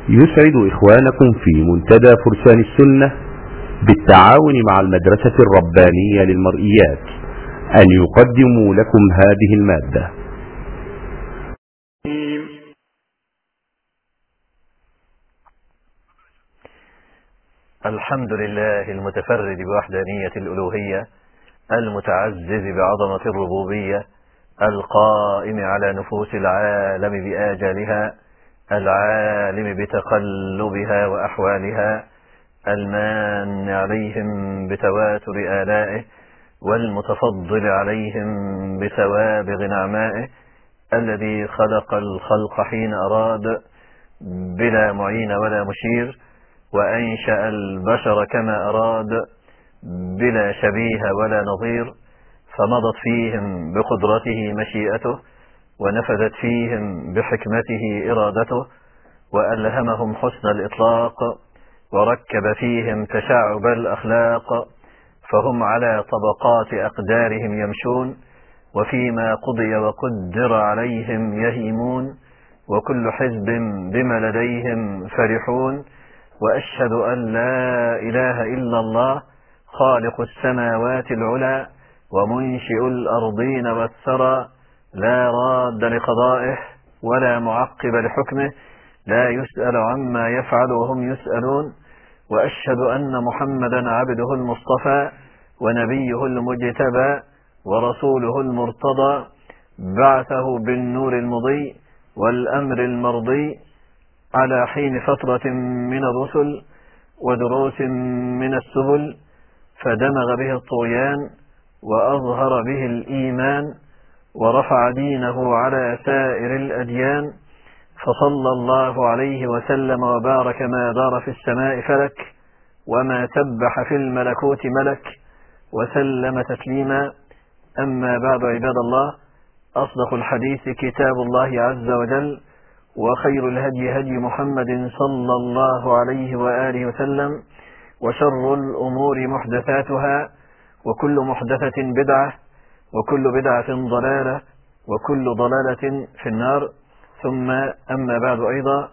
يسعد إخوانكم في منتدى فرسان السنة بالتعاون مع المدرسة الربانية للمرئيات أن يقدموا لكم هذه المادة. الحمد لله المتفرد بوحدانية الألوهية، المتعزز بعظمة الربوبية، القائم على نفوس العالم بآجالها، العالم بتقلبها وأحوالها، المان عليهم بتواتر آلائه، والمتفضل عليهم بسوابغ نعمائه، الذي خلق الخلق حين أراد بلا معين ولا مشير، وأنشأ البشر كما أراد بلا شبيه ولا نظير، فمضت فيهم بقدرته مشيئته، ونفذت فيهم بحكمته إرادته، وألهمهم حسن الإطلاق، وركب فيهم تشعب الأخلاق، فهم على طبقات أقدارهم يمشون، وفيما قضي وقدر عليهم يهيمون، وكل حزب بما لديهم فرحون. وأشهد أن لا إله إلا الله خالق السماوات العلى ومنشئ الأرضين والثرى، لا راد لقضائه ولا معقب لحكمه، لا يسأل عما يفعل وهم يسألون. وأشهد أن محمدا عبده المصطفى ونبيه المجتبى ورسوله المرتضى، بعثه بالنور المضي والأمر المرضي على حين فترة من الرسل ودروس من السبل، فدمغ به الطغيان وأظهر به الإيمان، ورفع دينه على سائر الأديان، فصلى الله عليه وسلم وبارك ما دار في السماء فلك وما سبح في الملكوت ملك، وسلم تسليما. أما بعد، عباد الله، أصدق الحديث كتاب الله عز وجل، وخير الهدي هدي محمد صلى الله عليه وآله وسلم، وشر الأمور محدثاتها، وكل محدثة بدعة، وكل بدعة ضلالة، وكل ضلالة في النار. ثم أما بعد أيضا،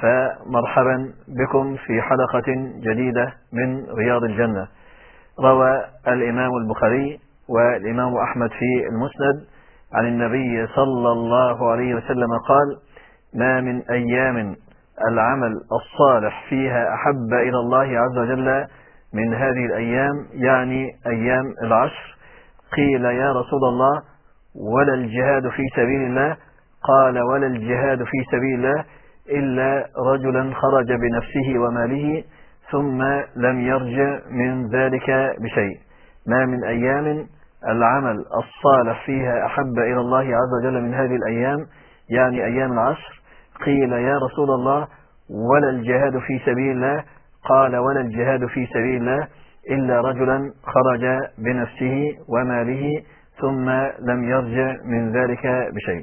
فمرحبا بكم في حلقة جديدة من رياض الجنة. روى الإمام البخاري والإمام أحمد في المسند عن النبي صلى الله عليه وسلم قال: ما من أيام العمل الصالح فيها أحب إلى الله عز وجل من هذه الأيام، يعني أيام العشر. قيل: يا رسول الله، ولا الجهاد في سبيل الله؟ قال: ولا الجهاد في سبيل الله إلا رجلا خرج بنفسه وماله ثم لم يرجع من ذلك بشيء. ما من أيام العمل الصالح فيها أحب إلى الله عز وجل من هذه الأيام، يعني أيام العشر. قيل: يا رسول الله، ولا الجهاد في سبيل الله؟ قال: ولا الجهاد في سبيل الله إلا رجلا خرج بنفسه وماله ثم لم يرجع من ذلك بشيء.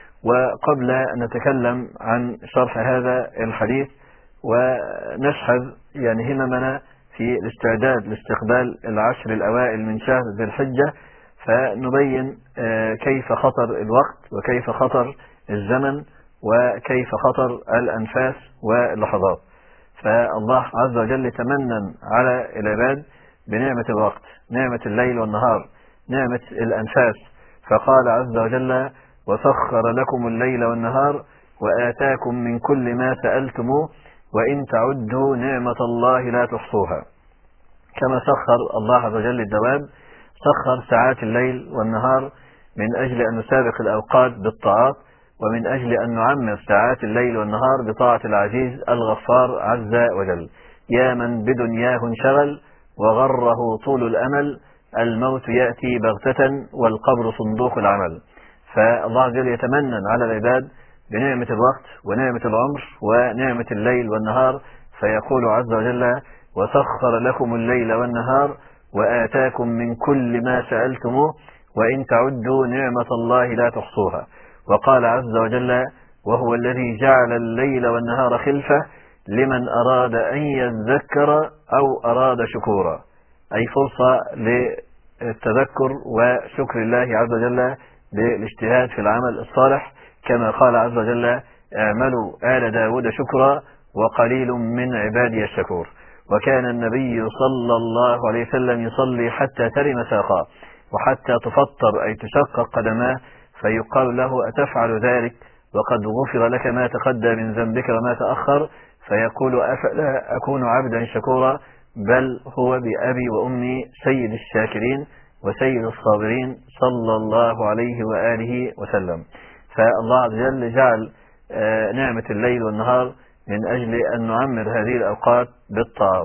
وقبل أن نتكلم عن شرح هذا الحديث ونشحذ يعني هممنا في الاستعداد لاستقبال العشر الأوائل من شهر ذي الحجة، فنبين كيف خطر الوقت، وكيف خطر الزمن، وكيف خطر الأنفاس واللحظات. فالله عز وجل يتمنن على العباد بنعمة الوقت، نعمة الليل والنهار، نعمة الأنفاس، فقال عز وجل: وسخر لكم الليل والنهار وآتاكم من كل ما سألتموه وإن تعدوا نعمة الله لا تحصوها. كما سخر الله عز وجل الدواب، سخر ساعات الليل والنهار من أجل أن نسابق الأوقات بالطاعات، ومن أجل أن نعمر ساعات الليل والنهار بطاعة العزيز الغفار عز وجل. يا من بدنياه انشغل وغره طول الأمل، الموت يأتي بغتة والقبر صندوق العمل. فالله عز وجل يتمنن على العباد بنعمة الوقت ونعمة العمر ونعمة الليل والنهار، فيقول عز وجل: وسخر لكم الليل والنهار وآتاكم من كل ما سألتموه وإن تعدوا نعمة الله لا تحصوها. وقال عز وجل: وهو الذي جعل الليل والنهار خلفة لمن أراد أن يذكر أو أراد شكورا، أي فرصة للتذكر وشكر الله عز وجل بالاجتهاد في العمل الصالح، كما قال عز وجل: اعملوا آل داود شكرا وقليل من عبادي الشكور. وكان النبي صلى الله عليه وسلم يصلي حتى ترم ساقاه وحتى تفطر أي تشقق قدماه، فيقال له أتفعل ذلك وقد غفر لك ما تقدم من ذنبك وما تأخر؟ فيقول أفلا أكون عبدا شكورا؟ بل هو بأبي وأمي سيد الشاكرين وسيد الصابرين صلى الله عليه وآله وسلم. فالله عز وجل جعل نعمة الليل والنهار من أجل أن نعمر هذه الأوقات بالطاعات.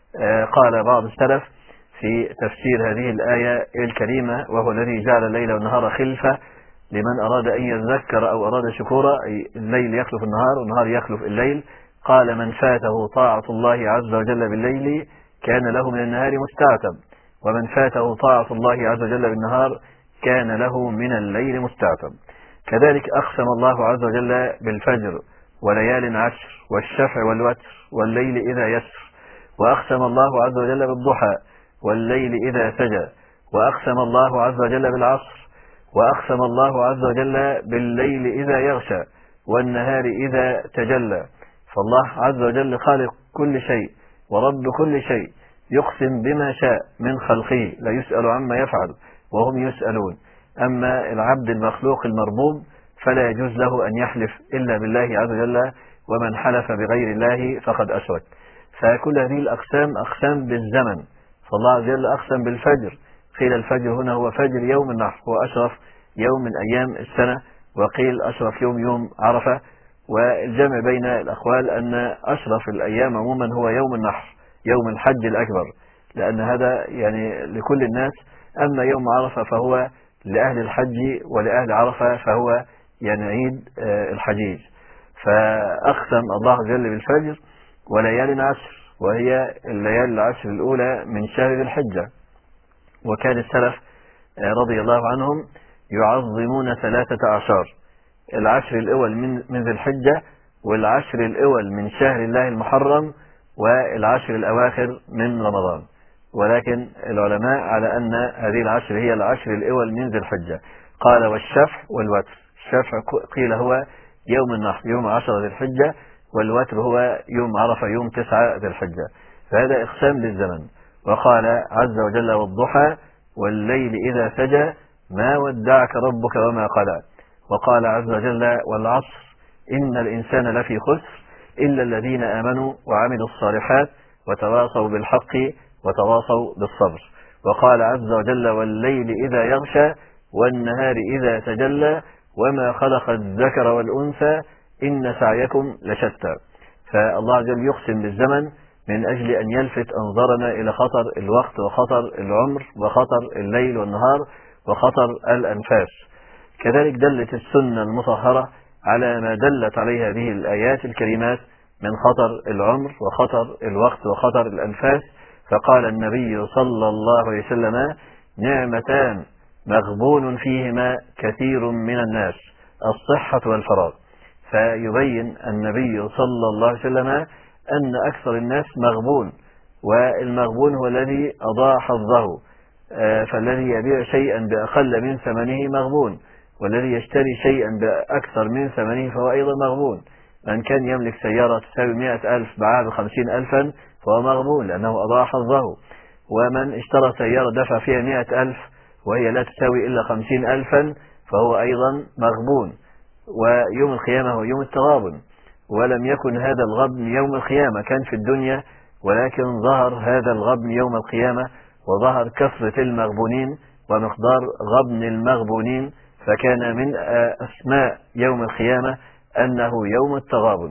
قال بعض السلف في تفسير هذه الآية الكريمة: وهو الذي جعل الليل والنهار خلفة لمن أراد أن يذكر أو أراد شكورا، أي الليل يخلف النهار والنهار يخلف الليل. قال: من فاته طاعة الله عز وجل بالليل كان له من النهار مستعتب، ومن فاته طاعة الله عز وجل بالنهار كان له من الليل مستعتب. كذلك أقسم الله عز وجل بالفجر وليال عشر والشفع والوتر والليل إذا يسر، وأقسم الله عز وجل بالضحى والليل إذا سجى، وأقسم الله عز وجل بالعصر، وأقسم الله عز وجل بالليل إذا يغشى والنهار إذا تجلى. فالله عز وجل خالق كل شيء ورب كل شيء، يقسم بما شاء من خلقه، لا يسأل عما يفعل وهم يسألون. أما العبد المخلوق المربوب فلا يجوز له أن يحلف إلا بالله عز وجل، ومن حلف بغير الله فقد أشرك. فكل هذه الأقسام أقسام بالزمن. فالله عز وجل أقسم بالفجر، قيل الفجر هنا هو فجر يوم النحر، هو أشرف يوم من أيام السنة، وقيل أشرف يوم عرفة. والجمع بين الأقوال أن أشرف الأيام عموما هو يوم النحر، يوم الحج الأكبر، لأن هذا يعني لكل الناس. أما يوم عرفة فهو لأهل الحج، ولأهل عرفة فهو يعني عيد الحجيج. فأقسم الله عز وجل بالفجر وليال عشر، وهي الليالي العشر الأولى من شهر ذي الحجة. وكان السلف رضي الله عنهم يعظمون 13 العشر الأول من ذي الحجة، والعشر الأول من شهر الله المحرم، والعشر الأواخر من رمضان. ولكن العلماء على أن هذه العشر هي العشر الأول من ذي الحجة. قال: والشفع والوتر. الشفع قيل هو يوم النحر يوم 10 ذي الحجة، والوتر هو يوم عرفة يوم 9 ذي الحجة. فهذا إقسام بالزمن. وقال عز وجل: والضحى والليل إذا سجى ما ودعك ربك وما قلى. وقال عز وجل: والعصر إن الإنسان لفي خسر إلا الذين آمنوا وعملوا الصالحات وتواصوا بالحق وتواصوا بالصبر. وقال عز وجل: والليل إذا يغشى والنهار إذا تجلى وما خلق الذكر والأنثى إن سعيكم لشتى. فالله عز وجل يقسم بالزمن من أجل أن يلفت أنظارنا إلى خطر الوقت وخطر العمر وخطر الليل والنهار وخطر الأنفاس. كذلك دلت السنة المطهرة على ما دلت عليه هذه الآيات الكريمات من خطر العمر وخطر الوقت وخطر الأنفاس. فقال النبي صلى الله عليه وسلم: نعمتان مغبون فيهما كثير من الناس، الصحة والفراغ. فيبين النبي صلى الله عليه وسلم أن أكثر الناس مغبون، والمغبون هو الذي أضاع حظه. فالذي يبيع شيئا بأقل من ثمنه مغبون، والذي يشتري شيئا بأكثر من ثمنه فهو أيضا مغبون. من كان يملك سيارة تساوي 100,000 باعها ب50,000 فهو مغبون لأنه أضاع حظه. ومن اشترى سيارة دفع فيها 100,000 وهي لا تساوي إلا 50,000 فهو أيضا مغبون. ويوم القيامة هو يوم التغابن، ولم يكن هذا الغبن يوم القيامة، كان في الدنيا، ولكن ظهر هذا الغبن يوم القيامة، وظهر كثرة المغبونين ومقدار غبن المغبونين. فكان من أسماء يوم القيامة أنه يوم التغابن.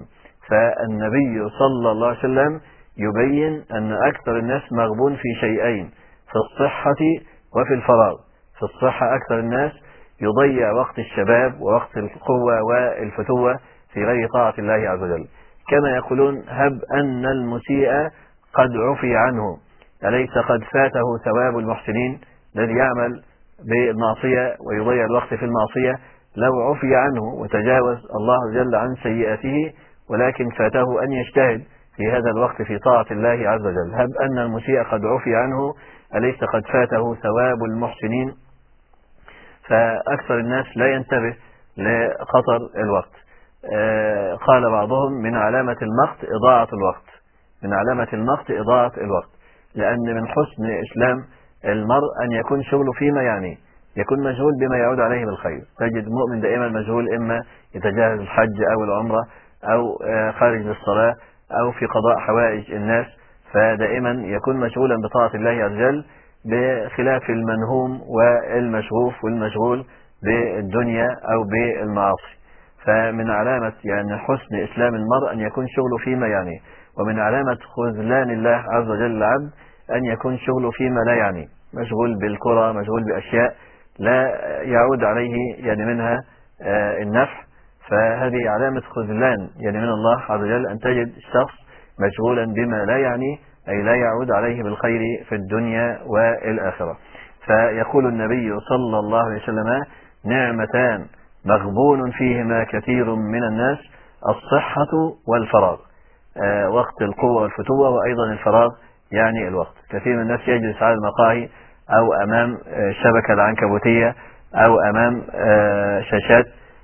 فالنبي صلى الله عليه وسلم يبين أن أكثر الناس مغبون في شيئين: في الصحة وفي الفراغ. في الصحة أكثر الناس يضيع وقت الشباب ووقت القوة والفتوة في غير طاعة الله عز وجل. كما يقولون: هب أن المسيء قد عفي عنه، أليس قد فاته ثواب المحسنين؟ الذي يعمل بالمعصية ويضيع الوقت في المعصية لو عفي عنه وتجاوز الله عز وجل عن سيئاته، ولكن فاته أن يجتهد في هذا الوقت في طاعة الله عز وجل. هب أن المسيء قد عفي عنه، أليس قد فاته ثواب المحسنين؟ فأكثر الناس لا ينتبه لخطر الوقت. قال بعضهم من علامة المقت إضاعة الوقت، من علامة المقت إضاعة الوقت، لأن من حسن إسلام المرء أن يكون شغله فيما يعنيه، يكون مشغول بما يعود عليه بالخير. تجد مؤمن دائما مشغول، إما يتجهز الحج أو العمرة أو خارج للصلاة أو في قضاء حوائج الناس، فدائما يكون مشغولا بطاعة الله عز وجل، بخلاف المنهوم والمشغوف والمشغول بالدنيا أو بالمعاصي. فمن علامة يعني حسن إسلام المرء أن يكون شغله فيما يعنيه، ومن علامة خذلان الله عز وجل العبد أن يكون شغله فيما لا يعنيه، مشغول بالكرة، مشغول بأشياء لا يعود عليه يعني منها النفع. فهذه علامة خذلان يعني من الله عز وجل، أن تجد الشخص مشغولا بما لا يعنيه، أي لا يعود عليه بالخير في الدنيا والآخرة. فيقول النبي صلى الله عليه وسلم: نعمتان مغبون فيهما كثير من الناس، الصحة والفراغ. وقت القوة والفتوة، وأيضا الفراغ يعني الوقت. كثير من الناس يجلس على المقاهي أو أمام الشبكة العنكبوتية أو أمام شاشات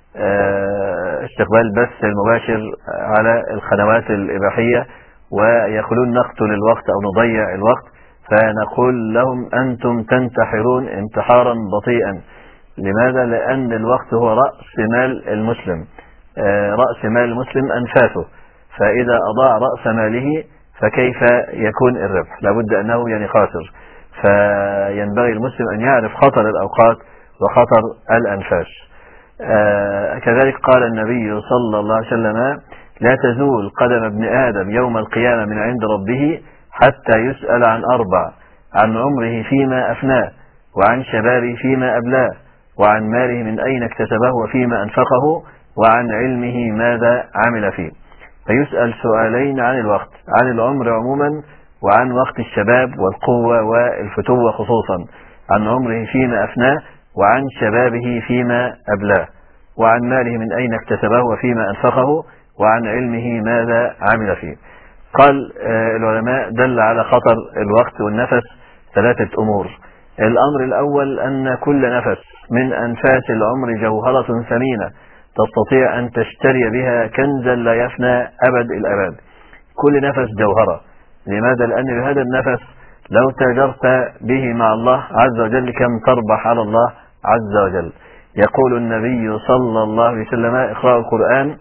استقبال البث المباشر على القنوات الإباحية، ويقولون نقتل الوقت أو نضيع الوقت. فنقول لهم: أنتم تنتحرون انتحارا بطيئا. لماذا؟ لأن الوقت هو رأس مال المسلم، رأس مال المسلم أنفاسه، فإذا أضاع رأس ماله فكيف يكون الربح؟ لابد أنه يعني خاسر. فينبغي المسلم أن يعرف خطر الأوقات وخطر الأنفاس. كذلك قال النبي صلى الله عليه وسلم: لا تزول قدم ابن آدم يوم القيامة من عند ربه حتى يسأل عن أربع: عن عمره فيما أفناه، وعن شبابه فيما أبلاه، وعن ماله من أين اكتسبه وفيما أنفقه، وعن علمه ماذا عمل فيه. فيسأل سؤالين عن الوقت، عن العمر عموما، وعن وقت الشباب والقوة والفتوة خصوصا، عن عمره فيما أفناه، وعن شبابه فيما أبلاه، وعن ماله من أين اكتسبه وفيما أنفقه، وعن علمه ماذا عمل فيه. قال العلماء: دل على خطر الوقت والنفس ثلاثة أمور. الأمر الأول أن كل نفس من أنفاس العمر جوهرة ثمينة تستطيع أن تشتري بها كنزا لا يفنى أبد الأبد. كل نفس جوهرة. لماذا؟ لأن بهذا النفس لو تاجرت به مع الله عز وجل كم تربح على الله عز وجل. يقول النبي صلى الله عليه وسلم: اقرأوا القرآن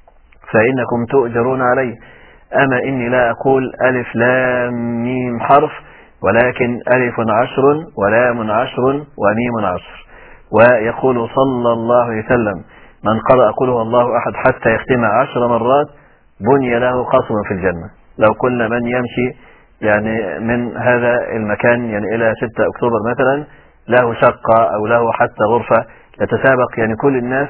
فإنكم تؤجرون عليه. أما إني لا أقول ألف لام ميم حرف، ولكن ألف 10 ولام 10 وميم 10. ويقول صلى الله عليه وسلم: من قرأ قل هو الله أحد حتى يختم 10 مرات بني له قصر في الجنة. لو كل من يمشي يعني من هذا المكان يعني إلى 6 أكتوبر مثلا له شقة أو له حتى غرفة، يتسابق يعني كل الناس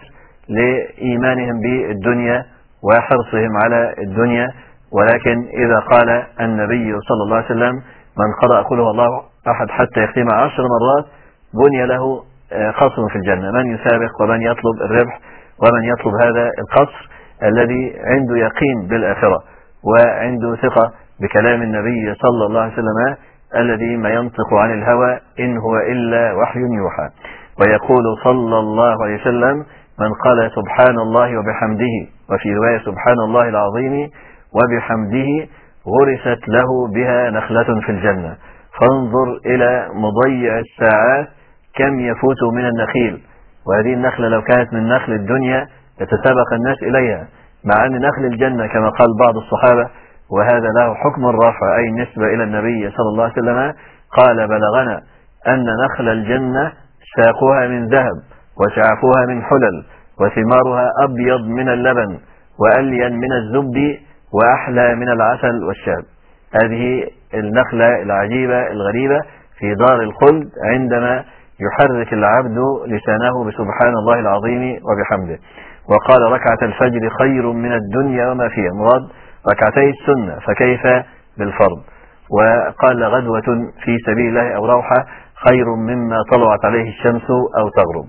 لإيمانهم بالدنيا وحرصهم على الدنيا. ولكن إذا قال النبي صلى الله عليه وسلم: من قرأ قل هو الله أحد حتى يختم 10 مرات بني له قصر في الجنة. من يسابق ومن يطلب الربح ومن يطلب هذا القصر الذي عنده يقين بالآخرة وعنده ثقة بكلام النبي صلى الله عليه وسلم الذي ما ينطق عن الهوى إن هو إلا وحي يوحى. ويقول صلى الله عليه وسلم: من قال سبحان الله وبحمده، وفي رواية سبحان الله العظيم وبحمده، غرست له بها نخلة في الجنة. فانظر إلى مضيع الساعات كم يفوت من النخيل، وهذه النخلة لو كانت من نخل الدنيا يتسابق الناس إليها، مع أن نخل الجنة كما قال بعض الصحابة، وهذا له حكم الرفع أي نسبة إلى النبي صلى الله عليه وسلم، قال: بلغنا أن نخل الجنة ساقها من ذهب وشعفها من حلل وثمارها أبيض من اللبن وألين من الزبد وأحلى من العسل والشاب. هذه النخلة العجيبة الغريبة في دار الخلد عندما يحرك العبد لسانه بسبحان الله العظيم وبحمده. وقال: ركعة الفجر خير من الدنيا وما فيها، مراد ركعتي السنة، فكيف بالفرض؟ وقال: غدوة في سبيل الله أو روحة خير مما طلعت عليه الشمس أو تغرب.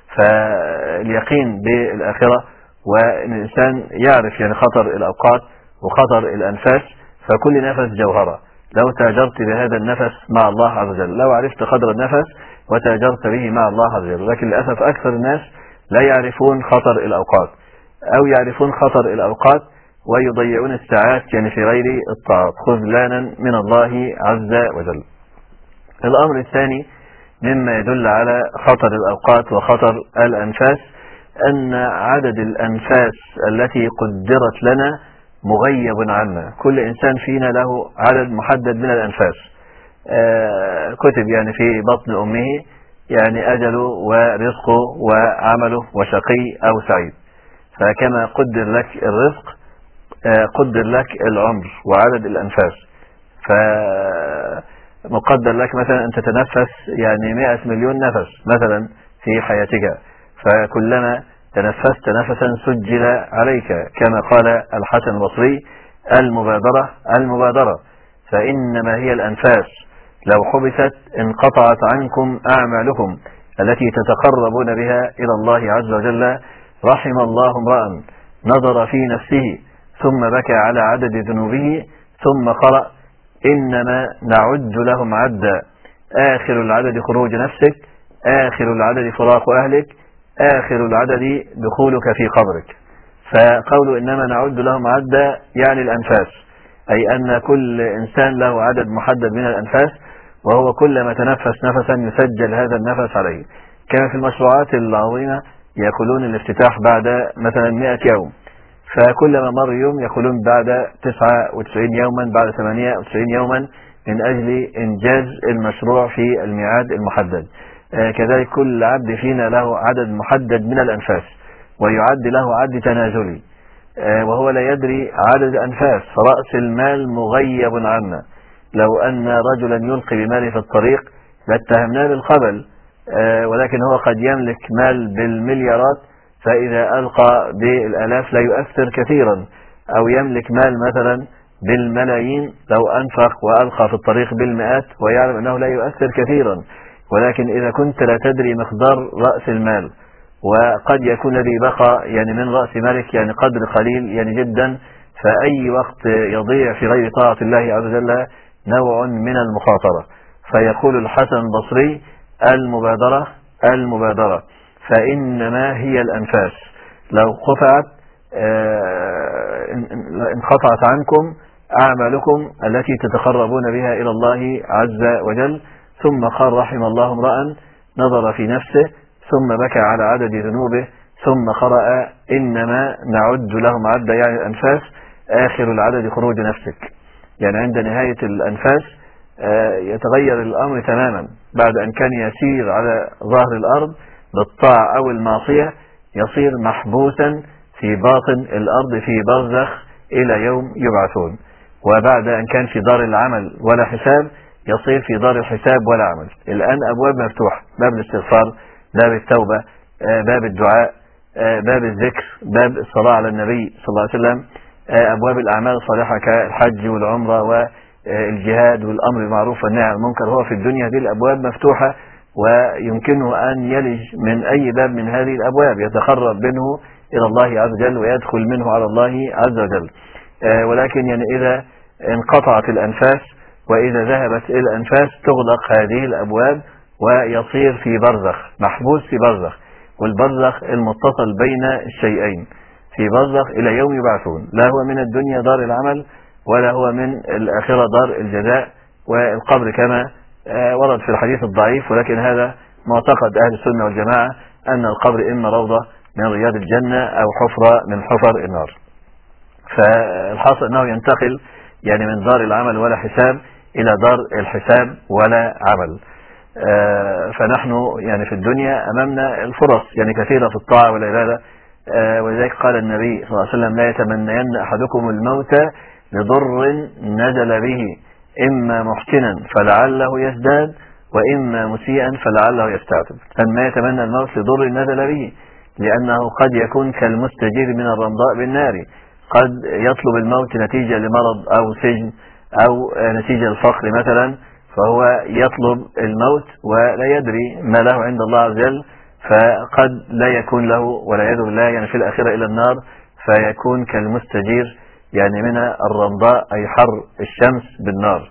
فاليقين بالآخرة، وأن الإنسان يعرف يعني خطر الأوقات وخطر الأنفاس. فكل نفس جوهرة، لو تاجرت بهذا النفس مع الله عز وجل، لو عرفت قدر النفس وتاجرت به مع الله عز وجل. لكن للأسف أكثر الناس لا يعرفون خطر الأوقات، أو يعرفون خطر الأوقات ويضيعون الساعات يعني في غير الطاعات خذلانا من الله عز وجل. الأمر الثاني مما يدل على خطر الأوقات وخطر الأنفاس أن عدد الأنفاس التي قدرت لنا مغيب عنا. كل إنسان فينا له عدد محدد من الأنفاس، كتب يعني في بطن أمه يعني أجله ورزقه وعمله وشقي أو سعيد. فكما قدر لك الرزق قدر لك العمر وعدد الأنفاس. فمقدر لك مثلا أن تتنفس يعني 100 مليون نفس مثلا في حياتك، فكلما تنفست نفسا سجل عليك، كما قال الحسن البصري المبادرة فإنما هي الأنفاس لو حبست انقطعت عنكم أعمالكم التي تتقربون بها إلى الله عز وجل. رحم الله امرأ نظر في نفسه ثم بكى على عدد ذنوبه ثم قرأ إنما نعد لهم عدا، آخر العدد خروج نفسك، آخر العدد فراق أهلك، آخر العدد دخولك في قبرك. فقول إنما نعد لهم عدا يعني الأنفاس، أي أن كل إنسان له عدد محدد من الأنفاس، وهو كلما تنفس نفسا يسجل هذا النفس عليه. كما في المشروعات العظيمة يأكلون الافتتاح بعد مثلا 100 يوم، فكلما مر يوم يقولون بعد 99 يوما، بعد 98 يوما، من أجل إنجاز المشروع في الميعاد المحدد. كذلك كل عبد فينا له عدد محدد من الأنفاس، ويعد له عد تنازلي، وهو لا يدري عدد الأنفاس. فرأس المال مغيب عنا. لو أن رجلا يلقي بماله في الطريق لاتهمناه بالخبل، ولكن هو قد يملك مال بالمليارات، فإذا ألقى بالآلاف لا يؤثر كثيرا، أو يملك مال مثلا بالملايين لو أنفق وألقى في الطريق بالمئات ويعلم أنه لا يؤثر كثيرا. ولكن إذا كنت لا تدري مقدار رأس المال، وقد يكون الذي بقى يعني من رأس مالك يعني قدر قليل يعني جدا، فأي وقت يضيع في غير طاعة الله عز وجل نوع من المخاطرة. فيقول الحسن البصري المبادرة فإنما هي الأنفاس لو قطعت انقطعت عنكم أعمالكم التي تتقربون بها إلى الله عز وجل. ثم قال رحم الله امرأ نظر في نفسه ثم بكى على عدد ذنوبه ثم قرأ إنما نعد لهم عدا يعني الأنفاس، آخر العدد خروج نفسك. يعني عند نهاية الأنفاس يتغير الأمر تماما. بعد أن كان يسير على ظهر الأرض بالطاعة أو المعصية يصير محبوسا في باطن الأرض في برزخ إلى يوم يبعثون. وبعد أن كان في دار العمل ولا حساب يصير في دار الحساب ولا عمل. الآن أبواب مفتوحة، باب الاستغفار، باب التوبة، باب الدعاء، باب الذكر، باب الصلاة على النبي صلى الله عليه وسلم، أبواب الأعمال الصالحة كالحج والعمرة والجهاد والأمر بالمعروف والنهي عن المنكر. هو في الدنيا دي الأبواب مفتوحة، ويمكنه أن يلج من أي باب من هذه الأبواب يتقرب منه إلى الله عز وجل ويدخل منه على الله عز وجل. ولكن يعني إذا انقطعت الأنفاس وإذا ذهبت إلى الأنفاس تغلق هذه الأبواب ويصير في برزخ، محبوس في برزخ. والبرزخ المتصل بين الشيئين، في برزخ إلى يوم يبعثون. لا هو من الدنيا دار العمل ولا هو من الآخرة دار الجزاء. والقبر كما ورد في الحديث الضعيف، ولكن هذا معتقد أهل السنة والجماعة أن القبر إما روضة من رياض الجنة أو حفرة من حفر النار. فالحاصل أنه ينتقل يعني من دار العمل ولا حساب إلى دار الحساب ولا عمل. فنحن يعني في الدنيا أمامنا الفرص يعني كثيرة في الطاعة والعبادة. ولذلك قال النبي صلى الله عليه وسلم لا يتمنين أحدكم الموت لضر نزل به، إما محسنا فلعله يزداد وإما مسيئا فلعله يستعتب. فما يتمنى الموت لضر نزل به، لأنه قد يكون كالمستجير من الرمضاء بالنار، قد يطلب الموت نتيجة لمرض أو سجن أو نتيجة الفقر مثلا، فهو يطلب الموت ولا يدري ما له عند الله عز وجل، فقد لا يكون له ولا يدعو الله يعني في الآخرة إلى النار، فيكون كالمستجير يعني من الرمضاء أي حر الشمس بالنار.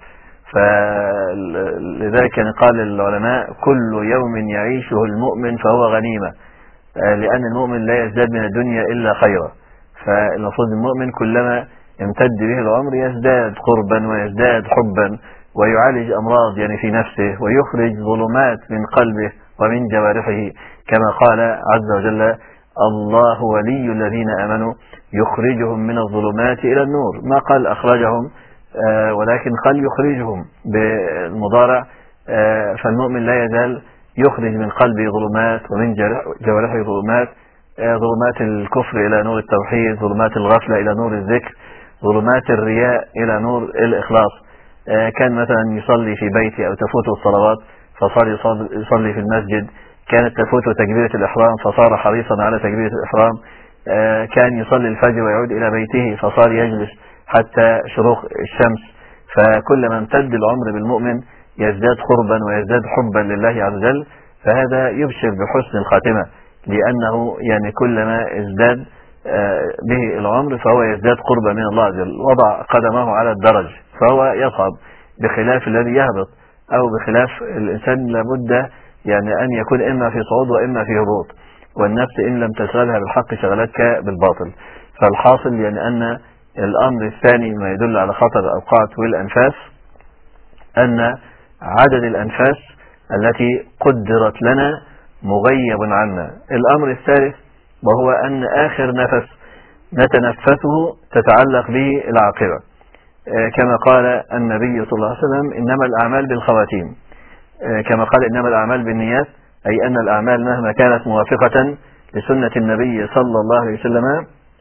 فلذلك يعني قال العلماء كل يوم يعيشه المؤمن فهو غنيمة. لأن المؤمن لا يزداد من الدنيا إلا خيرا. فالمفروض المؤمن كلما امتد به العمر يزداد قربا ويزداد حبا ويعالج أمراض يعني في نفسه ويخرج ظلمات من قلبه ومن جوارحه، كما قال عز وجل: الله ولي الذين آمنوا يخرجهم من الظلمات إلى النور. ما قال أخرجهم ولكن قال يخرجهم بالمضارع. فالمؤمن لا يزال يخرج من قلبه ظلمات ومن جوارحه ظلمات، ظلمات الكفر إلى نور التوحيد، ظلمات الغفلة إلى نور الذكر، ظلمات الرياء إلى نور الإخلاص. كان مثلا يصلي في بيته أو تفوته الصلوات فصار يصلي في المسجد، كانت تفوته تكبيرة الإحرام فصار حريصا على تكبيرة الإحرام، كان يصلي الفجر ويعود إلى بيته فصار يجلس حتى شروق الشمس. فكلما امتد العمر بالمؤمن يزداد قربا ويزداد حبا لله عز وجل، فهذا يبشر بحسن الخاتمة، لأنه يعني كلما ازداد به العمر فهو يزداد قربا من الله عز وجل، وضع قدمه على الدرج فهو يصعد، بخلاف الذي يهبط، أو بخلاف الإنسان لابد يعني أن يكون إما في صعود وإما في هبوط، والنفس إن لم تشغلها بالحق شغلتك بالباطل. فالحاصل يعني أن الأمر الثاني ما يدل على خطر الأوقات والأنفاس أن عدد الأنفاس التي قدرت لنا مغيب عنا. الأمر الثالث وهو أن آخر نفس نتنفسه تتعلق به العاقبة، كما قال النبي صلى الله عليه وسلم: إنما الأعمال بالخواتيم. كما قال: إنما الأعمال بالنيات، أي أن الأعمال مهما كانت موافقة لسنة النبي صلى الله عليه وسلم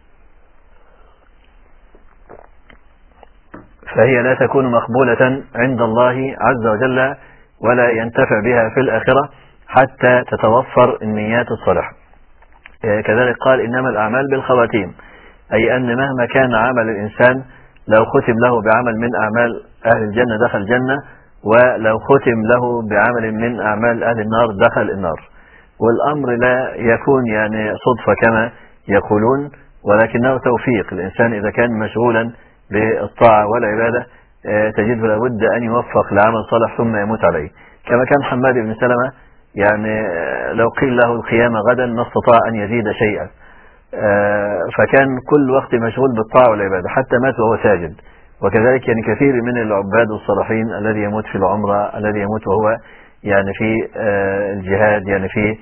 فهي لا تكون مقبولة عند الله عز وجل ولا ينتفع بها في الآخرة حتى تتوفر النيات الصالحة. كذلك قال: إنما الأعمال بالخواتيم، أي أن مهما كان عمل الإنسان لو ختم له بعمل من أعمال أهل الجنة دخل الجنة، ولو ختم له بعمل من أعمال أهل النار دخل النار. والأمر لا يكون يعني صدفة كما يقولون، ولكنه توفيق. الإنسان إذا كان مشغولا بالطاعة والعبادة تجده لابد أن يوفق لعمل صالح ثم يموت عليه، كما كان حماد بن سلمة يعني لو قيل له القيامة غدا ما استطاع أن يزيد شيئا، فكان كل وقت مشغول بالطاعة والعبادة حتى مات وهو ساجد. وكذلك يعني كثير من العباد الصالحين الذي يموت في العمرة، الذي يموت وهو يعني في الجهاد، يعني في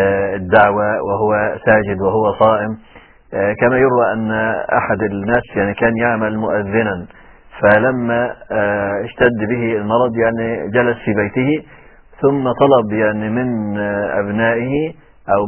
الدعوة وهو ساجد وهو صائم. كما يروى أن أحد الناس يعني كان يعمل مؤذنا، فلما اشتد به المرض يعني جلس في بيته ثم طلب يعني من أبنائه أو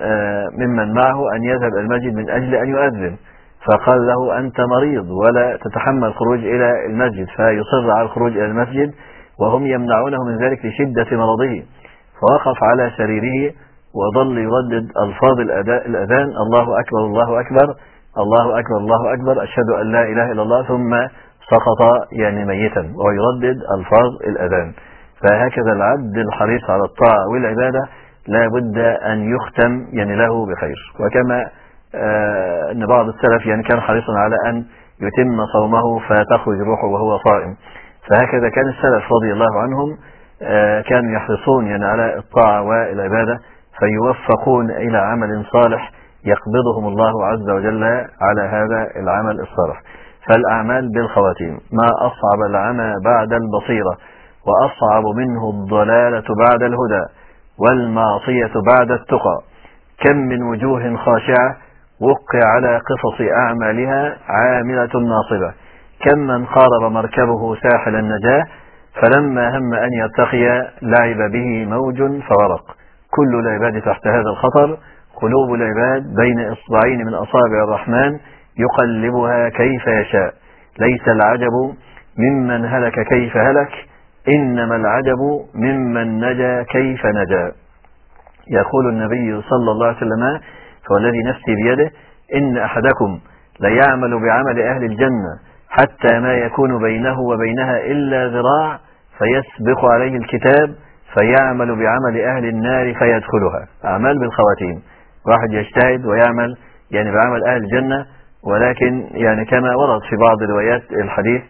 ممن معه أن يذهب إلى المسجد من أجل أن يؤذن، فقال له: أنت مريض ولا تتحمل الخروج إلى المسجد، فيصر على الخروج إلى المسجد وهم يمنعونه من ذلك لشدة مرضه. فوقف على سريره وظل يردد ألفاظ الأذان: الله أكبر الله أكبر الله أكبر الله أكبر أشهد أن لا إله إلا الله، ثم سقط يعني ميتا وهو يردد ألفاظ الأذان. فهكذا العبد الحريص على الطاعة والعبادة لا بد أن يختم يعني له بخير. وكما أن بعض السلف يعني كان حريصا على أن يتم صومه فتخرج روحه وهو صائم، فهكذا كان السلف رضي الله عنهم كانوا يحرصون يعني على الطاعة والعبادة فيوفقون إلى عمل صالح يقبضهم الله عز وجل على هذا العمل الصالح. فالأعمال بالخواتيم. ما أصعب العمى بعد البصيرة، وأصعب منه الضلالة بعد الهدى، والمعصية بعد التقى. كم من وجوه خاشعة وقع على قصص أعمالها عاملة ناصبة، كم من قارب مركبه ساحل النجاة فلما هم أن يرتقي لعب به موج فورق. كل العباد تحت هذا الخطر، قلوب العباد بين إصبعين من أصابع الرحمن يقلبها كيف يشاء. ليس العجب ممن هلك كيف هلك، إنما العجب ممن نجا كيف نجا. يقول النبي صلى الله عليه وسلم: فوالذي نفسي بيده إن أحدكم ليعمل بعمل أهل الجنة حتى ما يكون بينه وبينها إلا ذراع فيسبق عليه الكتاب فيعمل بعمل أهل النار فيدخلها. أعمال بالخواتيم، واحد يجتهد ويعمل يعني بعمل أهل الجنة، ولكن يعني كما ورد في بعض روايات الحديث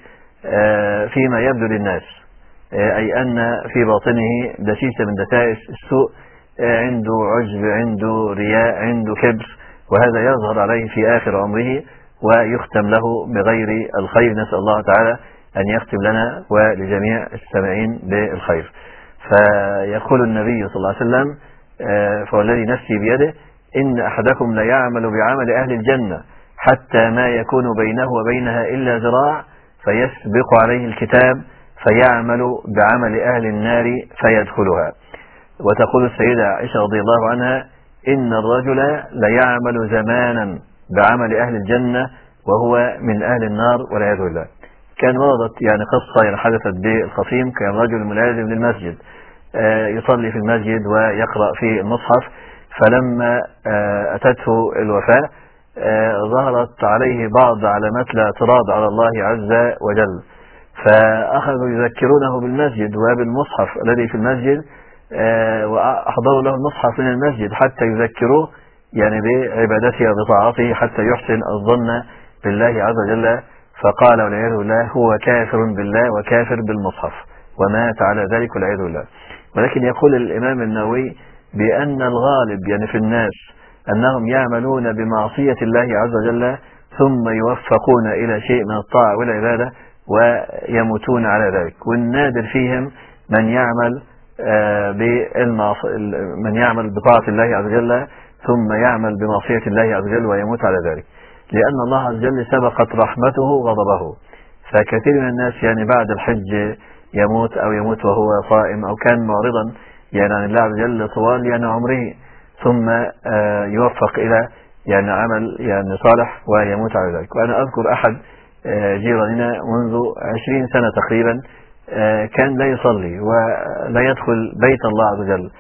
فيما يبدو للناس، أي أن في باطنه دسيسة من دسائس السوء عنده عجب، عنده رياء، عنده كبر، وهذا يظهر عليه في آخر عمره ويختم له بغير الخير. نسأل الله تعالى أن يختم لنا ولجميع السامعين بالخير. فيقول النبي صلى الله عليه وسلم: فوالذي نفسي بيده إن أحدكم ليعمل بعمل أهل الجنة حتى ما يكون بينه وبينها إلا ذراع فيسبق عليه الكتاب فيعمل بعمل أهل النار فيدخلها. وتقول السيدة عائشة رضي الله عنها: إن الرجل ليعمل زمانا بعمل أهل الجنة وهو من أهل النار والعياذ بالله. كان وردت يعني قصة حدثت بالخصيم. كان رجل ملازم للمسجد يصلي في المسجد ويقرأ في المصحف، فلما أتته الوفاة ظهرت عليه بعض علامات الاعتراض على الله عز وجل، فأخذوا يذكرونه بالمسجد وبالمصحف الذي في المسجد، وأحضروا له المصحف من المسجد حتى يذكروه يعني بعبادته وبطاعته حتى يحسن الظن بالله عز وجل. فقال والعياذ بالله: هو كافر بالله وكافر بالمصحف، ومات على ذلك والعياذ بالله. ولكن يقول الإمام النووي بأن الغالب يعني في الناس أنهم يعملون بمعصية الله عز وجل ثم يوفقون إلى شيء من الطاعة والعبادة ويموتون على ذلك، والنادر فيهم من يعمل بطاعة الله عز وجل ثم يعمل بمعصية الله عز وجل ويموت على ذلك، لأن الله عز وجل سبقت رحمته غضبه. فكثير من الناس يعني بعد الحج يموت أو يموت وهو صائم أو كان معرضا يعني عن الله عز وجل طوال يعني عمره، ثم يوفق إلى يعني عمل يعني صالح ويموت على ذلك. وأنا أذكر أحد جيراننا منذ 20 سنة تقريبا كان لا يصلي ولا يدخل بيت الله عز وجل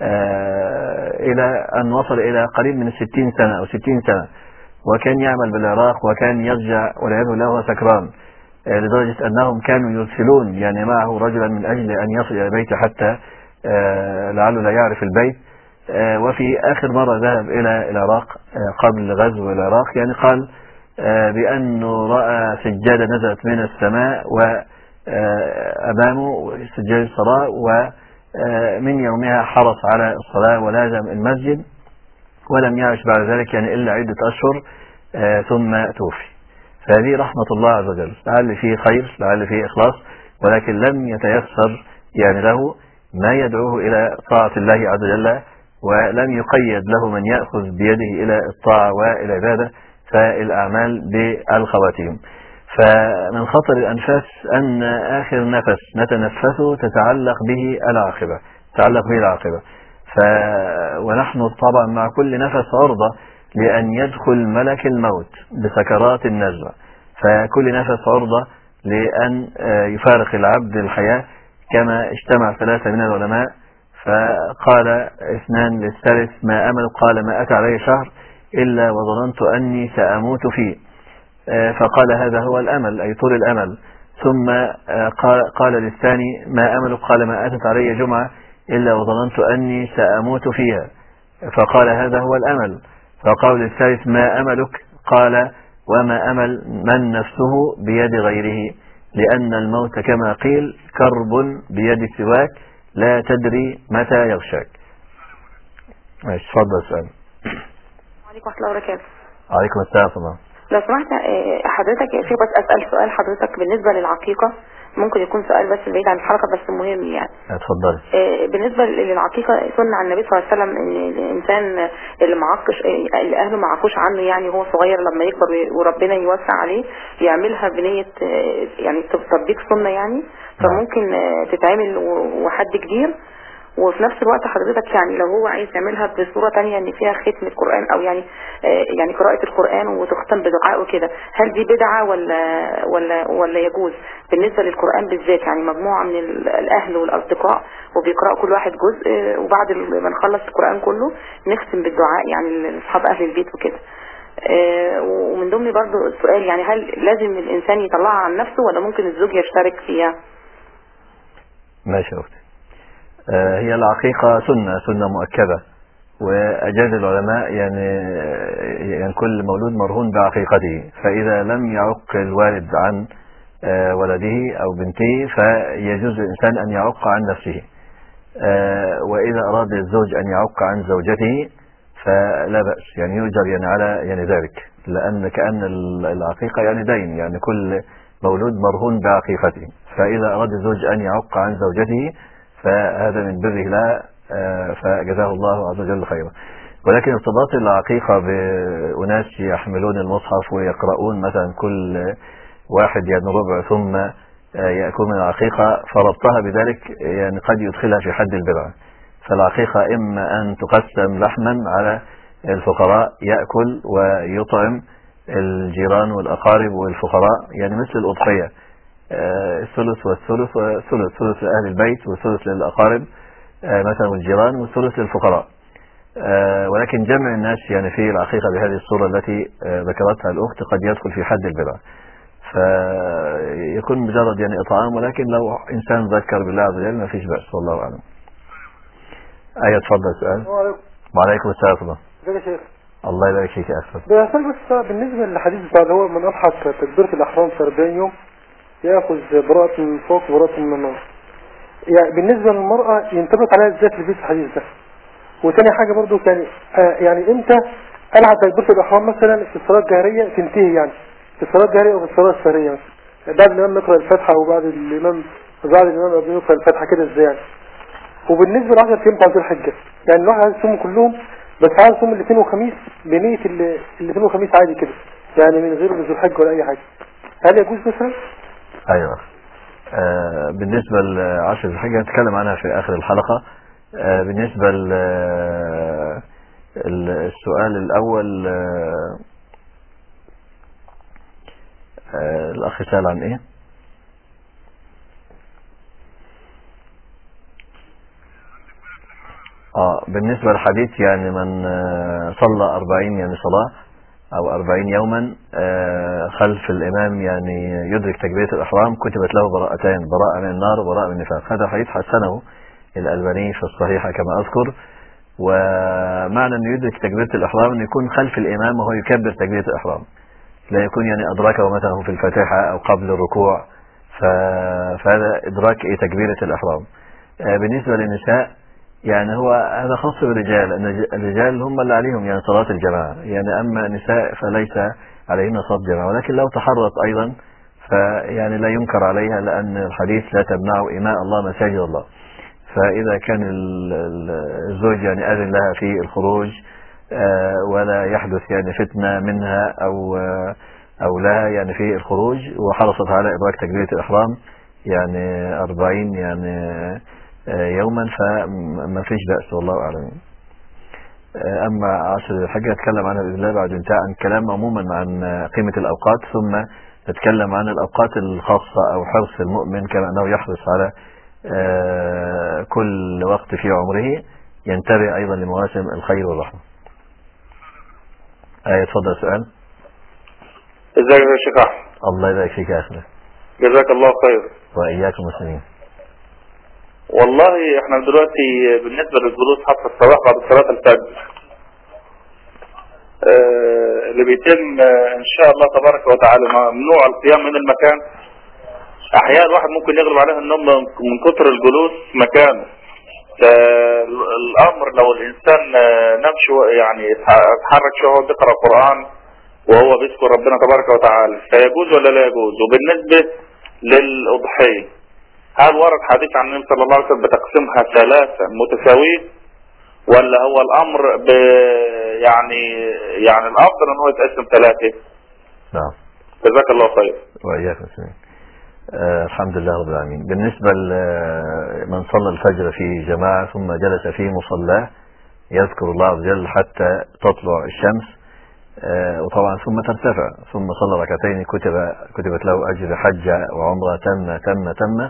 إلى أن وصل إلى قريب من 60 سنة أو 60 سنة، وكان يعمل بالعراق وكان يرجع والعياذ بالله وهو سكران، لدرجة أنهم كانوا يرسلون يعني معه رجلا من أجل أن يصل إلى بيته حتى لعله لا يعرف البيت. وفي آخر مرة ذهب إلى العراق قبل غزو العراق يعني قال بأنه رأى سجادة نزلت من السماء وأمامه سجادة الصلاة، ومن يومها حرص على الصلاة ولازم المسجد ولم يعش بعد ذلك يعني إلا عدة أشهر ثم توفي. فهذه رحمة الله عز وجل، لعل فيه خير لعل فيه إخلاص، ولكن لم يتيسر يعني له ما يدعوه إلى طاعة الله عز وجل، ولم يقيد له من يأخذ بيده إلى الطاعة والعبادة، فالأعمال بالخواتيم. فمن خطر الأنفاس أن آخر نفس نتنفسه تتعلق به العاقبة، ونحن طبعا مع كل نفس عرضة لأن يدخل ملك الموت بسكرات النزع، فكل نفس عرضة لأن يفارق العبد الحياة. كما اجتمع 3 من العلماء فقال 2 للثالث: ما أمل؟ قال: ما أتى عليه شهر إلا وظننت أني سأموت فيه. فقال: هذا هو الأمل أي طول الأمل. ثم قال للثاني: ما أمل؟ قال: ما أتت علي جمعة إلا وظننت أني سأموت فيها. فقال: هذا هو الأمل. فقال للثالث: ما أملك؟ قال: وما أمل من نفسه بيد غيره، لأن الموت كما قيل كرب بيد سواك لا تدري متى يغشاك. ماشي، اتفضل السؤال. عليكم ورحمة الله وبركاته. عليكم السلام ورحمة الله. لو سمحت حضرتك في بس أسأل سؤال حضرتك بالنسبة للعقيقة، ممكن يكون سؤال بس بعيد عن الحلقة بس مهم يعني. اتفضلي. بالنسبة للعقيقة سنة عن النبي صلى الله عليه وسلم ان الإنسان اللي معقش اللي أهله معقوش عنه يعني هو صغير لما يكبر وربنا يوسع عليه يعملها بنية يعني تطبيق سنة يعني، فممكن تتعمل وحد كبير، وفي نفس الوقت حضرتك يعني لو هو عايز يعملها بصورة تانية ان فيها ختم القرآن او يعني قراءة القرآن وتختم بدعاء وكده، هل دي بدعة ولا يجوز بالنسبة للقرآن بالذات؟ يعني مجموعة من الاهل والاصدقاء وبيقرأوا كل واحد جزء، وبعد ما نخلص القرآن كله نختم بالدعاء يعني لاصحاب اهل البيت وكده. ومن ضمن برضو السؤال يعني هل لازم الانسان يطلعها عن نفسه ولا ممكن الزوج يشترك فيها؟ ماشي يا اختي. هي العقيقة سنة مؤكدة، وأجاز العلماء يعني كل مولود مرهون بعقيقته، فإذا لم يعق الوالد عن ولده أو بنته فيجوز الإنسان أن يعق عن نفسه. وإذا أراد الزوج أن يعق عن زوجته فلا بأس، يعني يؤجر يعني على يعني ذلك، لأن كأن العقيقة يعني دين، يعني كل مولود مرهون بعقيقته، فإذا أراد الزوج أن يعق عن زوجته فهذا من بره لا، فجزاه الله عز وجل خيرا. ولكن ارتباط العقيقة بأناس يحملون المصحف ويقرؤون مثلا كل واحد يعني ربع ثم يأكل من العقيقة، فربطها بذلك يعني قد يدخلها في حد البدعة. فالعقيقة إما أن تقسم لحما على الفقراء يأكل ويطعم الجيران والأقارب والفقراء، يعني مثل الأضحية، الثلث والثلث والثلث، ثلث لأهل البيت والثلث للأقارب مثلا والجيران والثلث للفقراء. ولكن جمع الناس يعني في العقيقة بهذه الصورة التي ذكرتها الأخت قد يدخل في حد البدعة، فيكون مجرد يعني إطعام، ولكن لو إنسان ذكر بالله عز وجل ما فيش بأس، والله أعلم. تفضل سؤال. وعليكم السلام ورحمة الله. ازيك يا شيخ؟ الله يبارك فيك يا أسفل. بس بالنسبة للحديث بتاع اللي هو من أضحك تكبيرة الإحرام في 40 يوم يأخذ براءة من فوق وبراءة من النار، يعني بالنسبة للمرأة ينطبق عليها ازاي في الحديث ده؟ وثاني حاجة برضو يعني امتى ألعب تكبيرة الإحرام مثلا في الصلاة الجهرية تنتهي، يعني في الصلاة الجهرية أو في الصلاة السرية مثلا بعد الإمام يقرأ الفاتحة وبعد الإمام يقرأ الفاتحة كده ازاي يعني؟ وبالنسبة ل10 أيام بتاع ذي الحجة، يعني الواحد عايز يصوم كلهم بس عايز يصوم الاثنين وخميس بنية الاثنين وخميس عادي كده، يعني من غير ذي الحجة ولا أي حاجة، هل يجوز مثلا؟ أيوة. بالنسبة ل10 ذي الحجة نتكلم عنها في آخر الحلقة. بالنسبة للسؤال الأول، الأخ سأل عن إيه؟ بالنسبة للحديث يعني من صلى 40 يعني صلاة أو 40 يوما خلف الإمام يعني يدرك تكبيرة الإحرام كتبت له براءتان، براءة من النار وبراءة من النفاق. هذا الحديث حسنه الألباني في الصحيحة كما أذكر. ومعنى أن يدرك تكبيرة الإحرام أن يكون خلف الإمام وهو يكبر تكبيرة الإحرام، لا يكون يعني أدركه مثلا في الفاتحة أو قبل الركوع، فهذا إدراك تكبيرة الإحرام. بالنسبة للنساء يعني هو هذا خاص بالرجال، أن الرجال هم اللي عليهم يعني صلاة الجماعة، يعني أما النساء فليس عليهن صلاة الجماعة، ولكن لو تحرت أيضا فيعني لا ينكر عليها، لأن الحديث لا تمنعوا إماء الله مساجد الله. فإذا كان الزوج يعني أذن لها في الخروج ولا يحدث يعني فتنة منها أو لها يعني في الخروج، وحرصت على إدراك تكبيرة الإحرام يعني 40 يعني يوما، فما فيش بأس والله أعلم. أما 10 ذي الحجة نتكلم عنها بإذن الله بعد انتهاء عن الكلام عموما عن قيمة الأوقات، ثم نتكلم عن الأوقات الخاصة أو حرص المؤمن كما أنه يحرص على كل وقت في عمره ينتبه أيضا لمواسم الخير والرحمة. تفضل سؤال. ازيك يا شيخ أحمد؟ الله يبارك فيك يا أخي. جزاك الله خير. وإياكم مسلمين. والله احنا دلوقتي بالنسبة للجلوس حتى الصباح بعد صلاة الفجر اللي بيتم ان شاء الله تبارك وتعالى ممنوع القيام من المكان. احيانا الواحد ممكن يغلب عليه النوم من كتر الجلوس مكانه. الامر لو الانسان نام شوية يعني اتحرك شوية وهو بيقرأ قرآن وهو بيذكر ربنا تبارك وتعالى فيجوز ولا لا يجوز؟ وبالنسبة للأضحية هل ورد حديث عن النبي صلى الله عليه وسلم بتقسيمها 3 متساويين، ولا هو الامر يعني الافضل ان هو يتقسم 3؟ نعم. جزاك الله خير. وإياكم مسلمين. الحمد لله رب العالمين. بالنسبة لمن صلى الفجر في جماعة ثم جلس في مصلاه يذكر الله عز وجل حتى تطلع الشمس، وطبعا ثم ترتفع، ثم صلى ركعتين كتبت له أجر حجة وعمرة تم.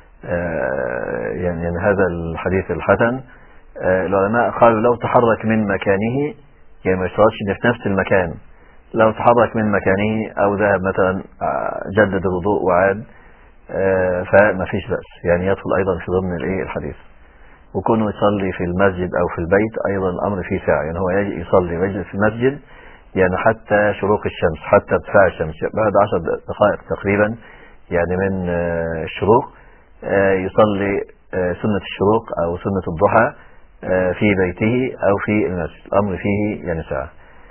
يعني هذا الحديث الحسن. العلماء قالوا لو تحرك من مكانه، يعني ما يشترطش في نفس المكان، لو تحرك من مكانه أو ذهب مثلا جدد الوضوء وعاد فما فيش بأس، يعني يدخل أيضا في ضمن الحديث. وكونه يصلي في المسجد أو في البيت أيضا الأمر فيه ساعة، يعني هو يصلي ويجلس في المسجد يعني حتى شروق الشمس، حتى ارتفاع الشمس، بعد 10 دقائق تقريبا يعني من الشروق يصلي سنة الشروق أو سنة الضحى في بيته أو في المسجد. الأمر فيه يعني سعة.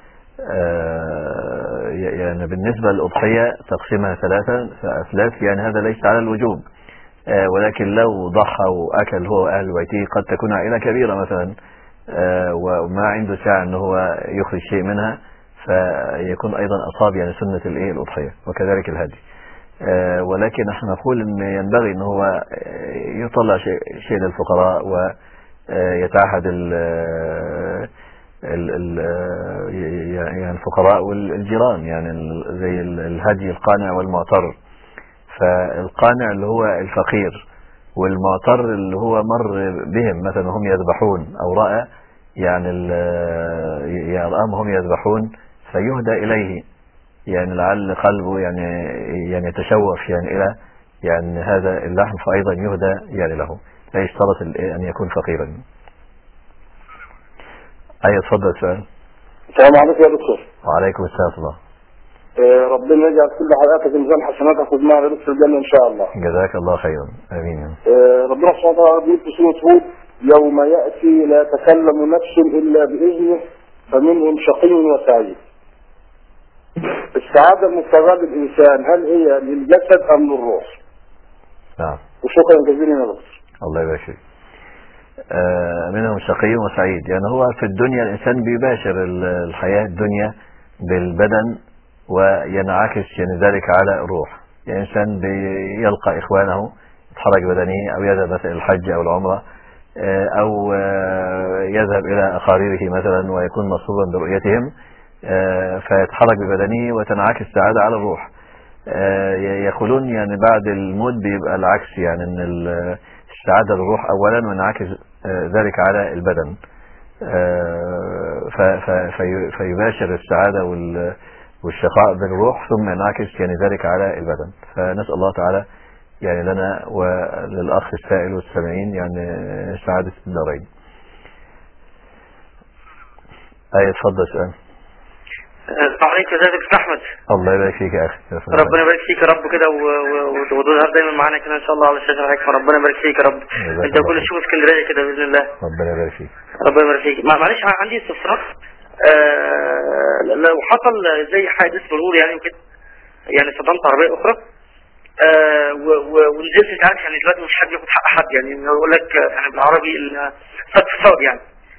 يعني بالنسبة للأضحية تقسيمها ثلاثة أثلاث، يعني هذا ليس على الوجوب، ولكن لو ضحى وأكل هو أهل بيته، قد تكون عائلة كبيرة مثلا وما عنده ساعة أنه هو يخرج شيء منها، فيكون أيضا أصاب يعني سنة الأضحية، وكذلك الهدي. ولكن نحن نقول أن ينبغي أنه هو يطلع شيء للفقراء ويتعهد يعني الفقراء والجيران، يعني زي الهدي القانع والمعتر. فالقانع اللي هو الفقير، والمعتر اللي هو مر بهم مثلا هم يذبحون أو رأى يعني رآهم هم يذبحون فيهدى إليه، يعني لعل قلبه يعني يتشوف يعني إلى يعني هذا اللحم، فأيضا يهدى يعني له، لا يشترط أن يكون فقيرا. أي تفضل سؤال. السلام عليكم يا دكتور. وعليكم السلام ورحمة الله. ربنا يجعل كل حلقاتك ميزان حسناتك وتجمعنا بس في الجنة إن شاء الله. جزاك الله خيرا. آمين. ربنا سبحانه وتعالى بيقول في سورة هود: يوم يأتي لا تكلم نفس إلا بإذنه فمنهم شقي وسعيد. السعادة المفترضة للإنسان هل هي للجسد أم للروح؟ نعم. وشكرا جزيلا يا دكتور. الله يبارك فيك. منهم شقي وسعيد، يعني هو في الدنيا الإنسان بيباشر الحياة الدنيا بالبدن وينعكس يعني ذلك على الروح. يعني إنسان بيلقى إخوانه يتحرك بدنه، أو يذهب مثلا الحج أو العمرة، أو يذهب إلى أقاربه مثلا ويكون مصروفا برؤيتهم، فيتحرك ببدنه وتنعكس السعادة على الروح. يقولون يعني بعد الموت بيبقى العكس، يعني أن السعادة للروح أولا وينعكس ذلك على البدن، فيباشر السعادة والشقاء بالروح ثم ينعكس يعني ذلك على البدن. فنسأل الله تعالى يعني لنا وللأخ السائل والسامعين يعني سعادة الدارين. تفضل سؤال. السلام عليكم. ازيك يا دكتور احمد؟ الله يبارك فيك يا اخي. ربنا يبارك فيك يا رب كده، وتظهر دايما معانا كده ان شاء الله على الشاشه حضرتك. ربنا يبارك فيك يا رب. انت كل شيء في اسكندريه كده باذن الله. ربنا يبارك فيك. ربنا يبارك فيك. معلش عندي استفسار. لو حصل زي حادث مرور يعني وكده، يعني صدمت عربيه اخرى ونزلت، انت عارف يعني دلوقتي مش حد ياخد حق حد، يعني يقول لك يعني بالعربي فساد يعني،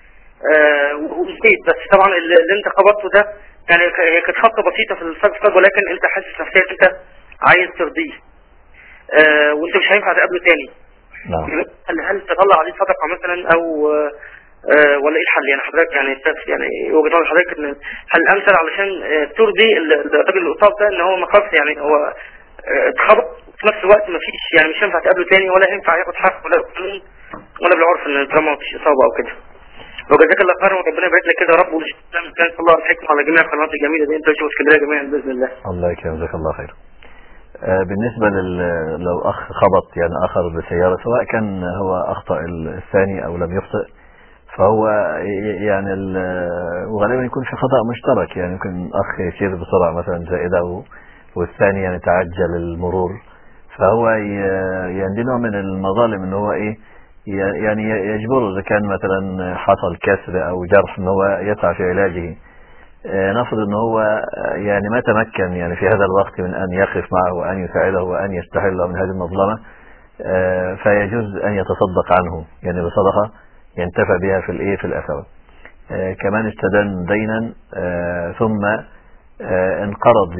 ونسيت. بس طبعا اللي انت خبطته ده يعني هي كانت خبطه بسيطه في الفساد، ولكن انت حاسس نفسيا انت عايز ترضيه، وانت مش هينفع تقابله تاني. نعم. هل تطلع عليه صدقه مثلا او ولا ايه الحل؟ يعني حضرتك يعني وجهه نظر حضرتك ان هل الامثل علشان ترضي الراجل اللي قصاد ده ان هو ما خلاص يعني هو اتخبط في نفس الوقت ما فيش، يعني مش هينفع تقابله تاني ولا ينفع ياخد حقه ولا بالقانون ولا بالعرف ان طالما ما فيش اصابه او كده. وجزاك الله خيرا وربنا يبارك لك كده يا رب، والاسلام كان صلى الله الحكمه على جميع القنوات الجميله دي، انت وشوف اسكندريه جميعا باذن الله. الله يكرمك، جزاك الله خير. بالنسبه لو اخ خبط يعني اخر بسياره، سواء كان هو اخطا الثاني او لم يخطئ، فهو يعني وغالبا يكون في خطا مشترك، يعني يمكن اخ يسير بسرعه مثلا زائده والثاني يعني تعجل المرور، فهو يعني دي نوع من المظالم ان هو يعني يجبره اذا كان مثلا حصل كسر او جرح ان هو يسعى في علاجه. نفرض ان هو يعني ما تمكن يعني في هذا الوقت من ان يقف معه وان يساعده وان يستحل من هذه المظلمه، فيجوز ان يتصدق عنه يعني بصدقه ينتفع بها في الاثر. كمان استدان دينا ثم انقرض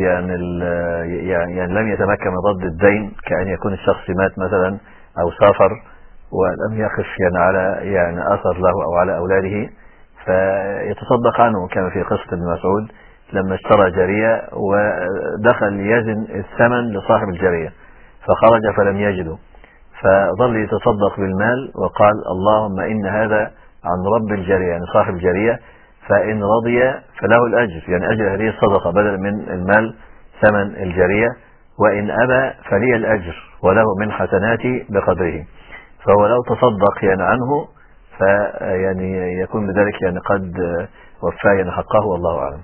يعني لم يتمكن من رد الدين، كأن يكون الشخص مات مثلا او سافر ولم يخف يعني على يعني اثر له او على اولاده، فيتصدق عنه، كما في قصة ابن مسعود لما اشترى جارية ودخل يزن الثمن لصاحب الجارية فخرج فلم يجده، فظل يتصدق بالمال وقال اللهم إن هذا عن رب الجارية يعني صاحب الجارية، فإن رضي فله الأجر، يعني أجر هذه الصدقة بدل من المال ثمن الجارية، وإن أبى فلي الأجر وله من حسناتي بقدره. فهو لو تصدق يعني عنه فيعني يكون بذلك يعني قد وفى يعني حقه، والله أعلم.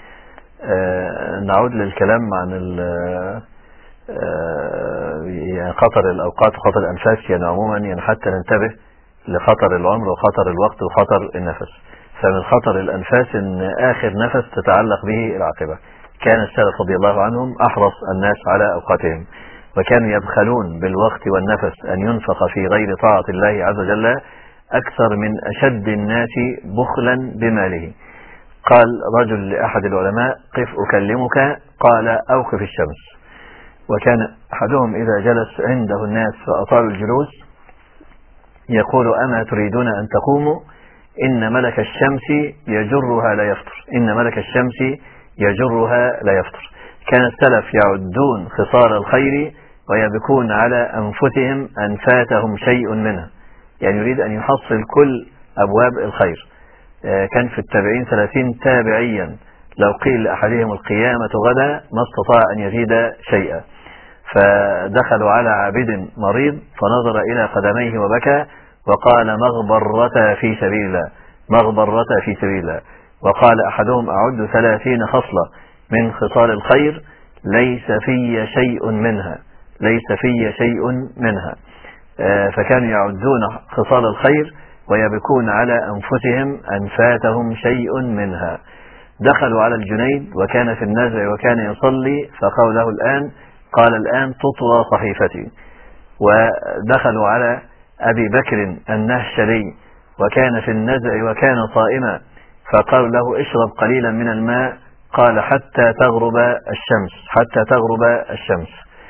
نعود للكلام عن يعني خطر الأوقات وخطر الأنفاس يعني عموما يعني حتى ننتبه لخطر العمر وخطر الوقت وخطر النفس. فمن خطر الأنفاس أن آخر نفس تتعلق به العاقبة. كان السلف رضي الله عنهم أحرص الناس على أوقاتهم، وكانوا يبخلون بالوقت والنفس أن ينفق في غير طاعة الله عز وجل أكثر من أشد الناس بخلا بماله. قال رجل لأحد العلماء: قف أكلمك. قال: أوقف الشمس. وكان أحدهم إذا جلس عنده الناس فأطالوا الجلوس يقول: أما تريدون أن تقوموا؟ إن ملك الشمس يجرها لا يفطر. إن ملك الشمس يجرها لا يفطر. كان السلف يعدون خصال الخير ويبكون على أنفسهم أن فاتهم شيء منها، يعني يريد أن يحصل كل أبواب الخير. كان في التابعين 30 تابعيا لو قيل لأحدهم القيامة غدا ما استطاع أن يزيد شيئا. فدخلوا على عابد مريض فنظر إلى قدميه وبكى وقال: مغبرة في سبيل الله، مغبرة في سبيل الله. وقال أحدهم: أعد 30 خصلة من خصال الخير ليس في شيء منها، ليس في شيء منها. فكانوا يعدون خصال الخير ويبكون على أنفسهم أن فاتهم شيء منها. دخلوا على الجنيد وكان في النزع وكان يصلي فقال له الآن، قال: الآن تطوى صحيفتي. ودخلوا على أبي بكر النهشلي وكان في النزع وكان صائما فقالوا له: اشرب قليلا من الماء. قال: حتى تغرب الشمس، حتى تغرب الشمس.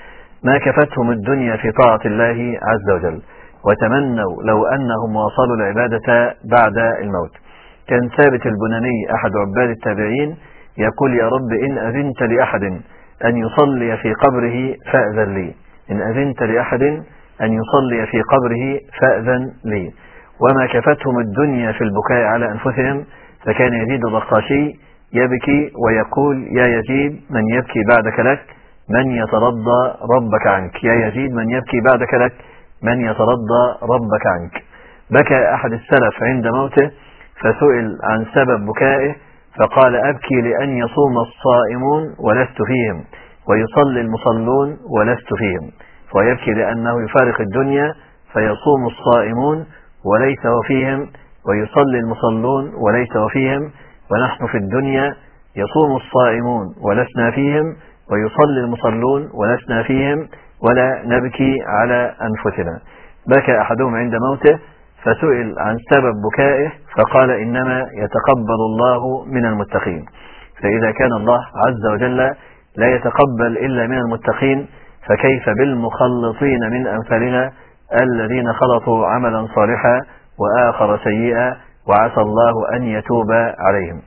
ما كفتهم الدنيا في طاعة الله عز وجل، وتمنوا لو أنهم واصلوا العبادة بعد الموت. كان ثابت البناني أحد عباد التابعين يقول: يا رب إن أذنت لأحد أن يصلي في قبره فأذن لي، إن أذنت لأحد أن يصلي في قبره فأذن لي. وما كفتهم الدنيا في البكاء على أنفسهم، فكان يزيد الرقاشي يبكي ويقول: يا يزيد من يبكي بعدك لك من يترضى ربك عنك، يا يزيد من يبكي بعدك لك من يترضى ربك عنك. بكى أحد السلف عند موته فسئل عن سبب بكائه فقال: أبكي لأن يصوم الصائمون ولست فيهم، ويصلي المصلون ولست فيهم. ويبكي لأنه يفارق الدنيا فيصوم الصائمون وليس وفيهم، ويصلي المصلون وليس وفيهم، ونحن في الدنيا يصوم الصائمون ولسنا فيهم، ويصلي المصلون ولسنا فيهم، ولا نبكي على أنفسنا. بكى أحدهم عند موته فسئل عن سبب بكائه فقال: إنما يتقبل الله من المتقين. فإذا كان الله عز وجل لا يتقبل إلا من المتقين، فكيف بالمخلطين من أمثالنا الذين خلطوا عملا صالحا وآخر سيئا وعسى الله أن يتوب عليهم.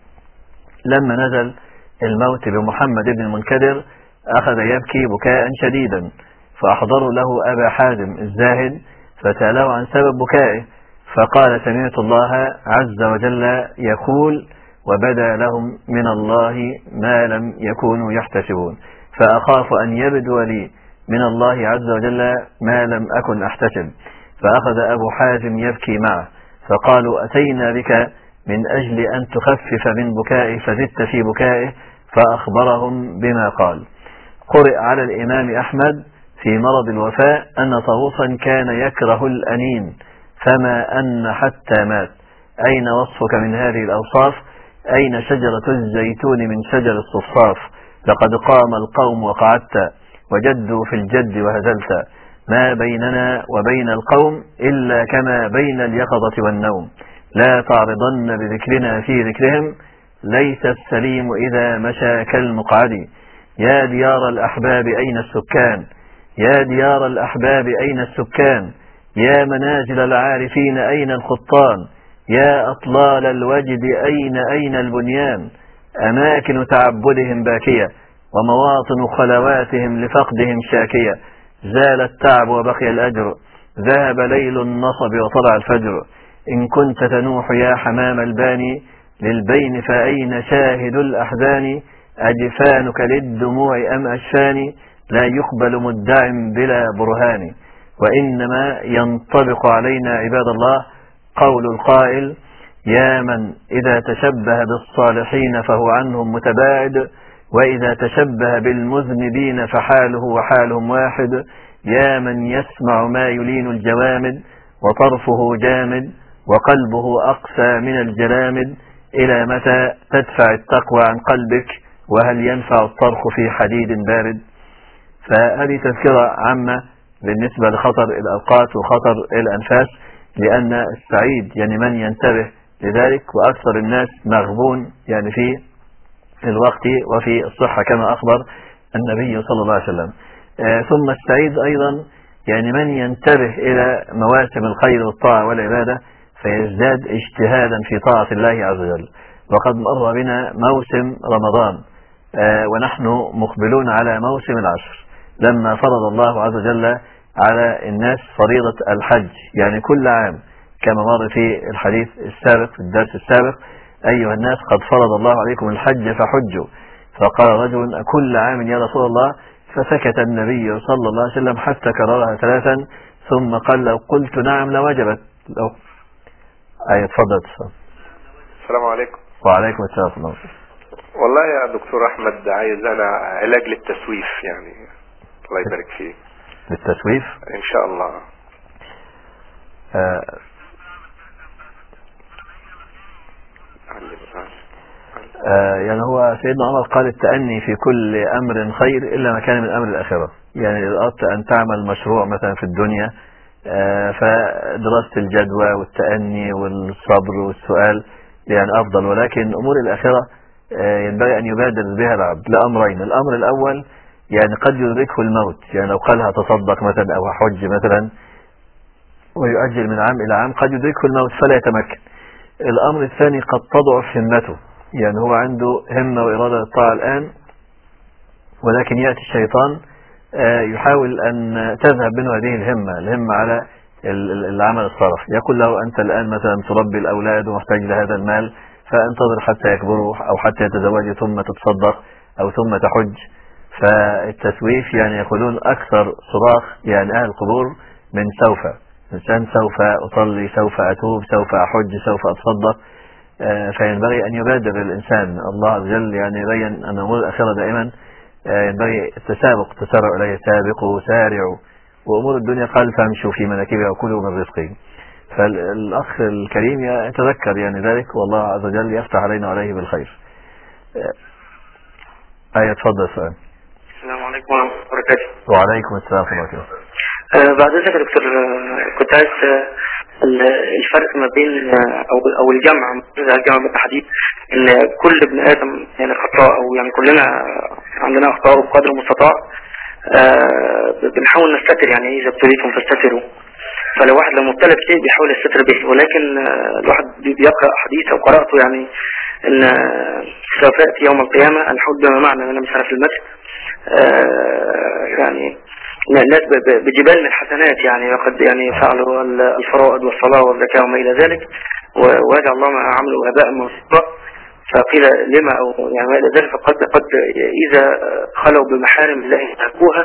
لما نزل الموت بمحمد بن المنكدر أخذ يبكي بكاء شديدا، فأحضروا له أبا حازم الزاهد فسأله عن سبب بكائه فقال: سمعت الله عز وجل يقول: وبدا لهم من الله ما لم يكونوا يحتسبون، فأخاف أن يبدو لي من الله عز وجل ما لم أكن أحتسب. فأخذ أبو حازم يبكي معه فقالوا: أتينا بك من أجل أن تخفف من بكائه فزدت في بكائه، فأخبرهم بما قال. قرئ على الإمام أحمد في مرض الوفاء أن طاووسا كان يكره الأنين فما أن حتى مات. أين وصفك من هذه الأوصاف؟ أين شجرة الزيتون من شجر الصفصاف؟ لقد قام القوم وقعدت وجدوا في الجد وهزلت، ما بيننا وبين القوم إلا كما بين اليقظة والنوم، لا تعرضن بذكرنا في ذكرهم، ليس السليم إذا مشى كالمقعد. يا ديار الأحباب أين السكان؟ يا ديار الأحباب أين السكان؟ يا منازل العارفين أين الخطان؟ يا أطلال الوجد أين البنيان؟ أماكن تعبدهم باكية ومواطن خلواتهم لفقدهم شاكية، زال التعب وبقي الأجر، ذهب ليل النصب وطلع الفجر. إن كنت تنوح يا حمام الباني للبين فأين شاهد الأحزان؟ أجفانك للدموع أم أشفاني؟ لا يقبل مدع بلا برهان. وإنما ينطبق علينا عباد الله قول القائل: يا من إذا تشبه بالصالحين فهو عنهم متباعد، وإذا تشبه بالمذنبين فحاله وحالهم واحد. يا من يسمع ما يلين الجوامد وطرفه جامد وقلبه أقسى من الجرامد، إلى متى تدفع التقوى عن قلبك وهل ينفع الطرف في حديد بارد؟ فهذه تذكرة عامة بالنسبة لخطر الأوقات وخطر الأنفاس، لأن السعيد يعني من ينتبه لذلك، وأكثر الناس مغبون يعني في الوقت وفي الصحة كما أخبر النبي صلى الله عليه وسلم. ثم السعيد أيضا يعني من ينتبه إلى مواسم الخير والطاعة والعبادة فيزداد اجتهادا في طاعة الله عز وجل. وقد مر بنا موسم رمضان ونحن مقبلون على موسم العشر، لما فرض الله عز وجل على الناس فريضة الحج، يعني كل عام كما مر في الحديث السابق في الدرس السابق: أيها الناس قد فرض الله عليكم الحج فحجوا. فقال رجل: كل عام يا رسول الله؟ فسكت النبي صلى الله عليه وسلم حتى كررها 3 ثم قال: لو قلت نعم لوجبت. اتفضل. السلام عليكم. وعليكم السلام ورحمة الله. والله يا دكتور أحمد عايز أنا علاج للتسويف، يعني الله يبارك فيك. للتسويف إن شاء الله. يعني هو سيدنا عمر قال: التأني في كل أمر خير إلا ما كان من أمر الآخرة. يعني إذا أردت أن تعمل مشروع مثلا في الدنيا فدراسة الجدوى والتأني والصبر والسؤال يعني أفضل، ولكن أمور الآخرة ينبغي أن يبادر بها العبد لأمرين: الأمر الأول يعني قد يدركه الموت، يعني لو قال هتصدق مثلا أو حج مثلا ويؤجل من عام إلى عام قد يدركه الموت فلا يتمكن. الأمر الثاني قد تضعف همته، يعني هو عنده همة وإرادة للطاعة الآن، ولكن يأتي الشيطان يحاول أن تذهب منه هذه الهمة على العمل الصالح. يقول له: أنت الآن مثلا تربي الأولاد ومحتاج لهذا المال، فانتظر حتى يكبروا أو حتى يتزوجوا ثم تتصدق أو ثم تحج. فالتسويف يعني يقولون أكثر صراخ يعني أهل القبور من سوف. الإنسان سوف أصلي، سوف أتوب، سوف أحج، سوف أتصدق. فينبغي أن يبادر الإنسان. الله عز وجل يعني يبين أن أمور الآخرة دائما ينبغي التسابق، تسارعوا إليه، سابقوا سارعوا. وأمور الدنيا قال: فامشوا في مناكبها وكلوا من رزقه. فالأخ الكريم يتذكر يعني ذلك، والله عز وجل يفتح علينا وعليه بالخير. تفضل سؤال. السلام عليكم ورحمة الله وبركاته. وعليكم السلام ورحمة الله وبركاته. بعد ذلك يا دكتور كنت عايز الفرق ما بين او الجمع بالتحديد ان كل ابن ادم يعني خطاء، او يعني كلنا عندنا اخطاء بقدر المستطاع. بنحاول نستتر، يعني اذا ابتليتم فاستتروا. فلو واحد لو مبتلى بشيء بيحاول يستتر به، ولكن الواحد بيقرأ حديث او قرأته يعني ان سوف يأتي يوم القيامة الحوت بما معنى، انا مش عارف المثل، يعني الناس بجبال من الحسنات، يعني وقد يعني فعلوا الفرائض والصلاة والزكاة وما إلى ذلك، ويجعل الله ما عملوا هباء منثورا. فقيل لما أو يعني ما إلى ذلك، قد إذا خلوا بمحارم الله انتهكوها.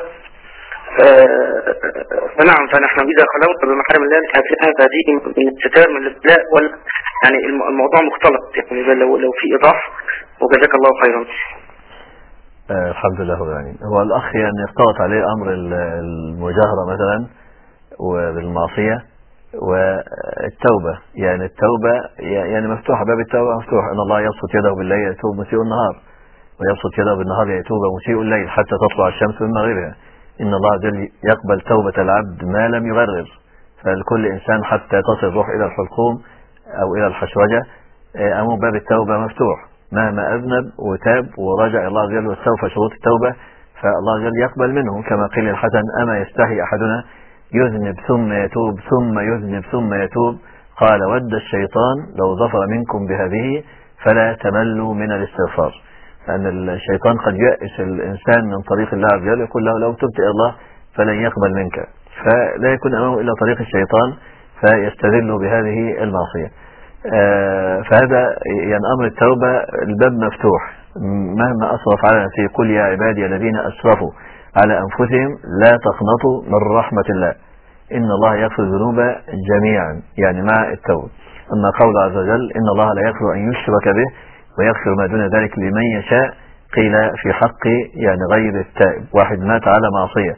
فنعم، فنحن إذا خلونا بمحارم الله انتهكناها، هذه من الستار من الابتلاء، يعني الموضوع مختلط، يعني لو في إيضاح. وجزاك الله خيرا. الحمد لله. يعني هو الأخ يعني اختلط عليه أمر المجاهرة مثلا وبالمعصية والتوبة. يعني التوبة يعني مفتوحة، باب التوبة مفتوح، إن الله يبسط يده بالليل يتوب مسيء النهار، ويبسط يده بالنهار يتوب مسيء الليل حتى تطلع الشمس من مغربها. إن الله جل يقبل توبة العبد ما لم يغرر. فالكل إنسان حتى تصل الروح إلى الحلقوم أو إلى الحشوجة أمام باب التوبة مفتوح، مهما أذنب وتاب ورجع الله عز وجل واستوفى شروط التوبة فالله عز وجل يقبل منه. كما قيل الحسن: أما يستحي أحدنا يذنب ثم يتوب ثم يذنب ثم يتوب؟ قال: ود الشيطان لو ظفر منكم بهذه فلا تملوا من الاستغفار. لأن الشيطان قد يأس الإنسان من طريق الله عز وجل، يقول له: لو تبت إلى الله فلن يقبل منك، فلا يكون أمامه إلا طريق الشيطان فيستذل بهذه المعصية. فهذا يعني أمر التوبة الباب مفتوح مهما أسرف على نفسه. قل يا عبادي الذين أسرفوا على أنفسهم لا تقنطوا من رحمة الله إن الله يغفر الذنوب جميعا، يعني مع التوبة. أما قول عز وجل: إن الله لا يغفر أن يشرك به ويغفر ما دون ذلك لمن يشاء، قيل في حق يعني غير التائب، واحد مات على معصية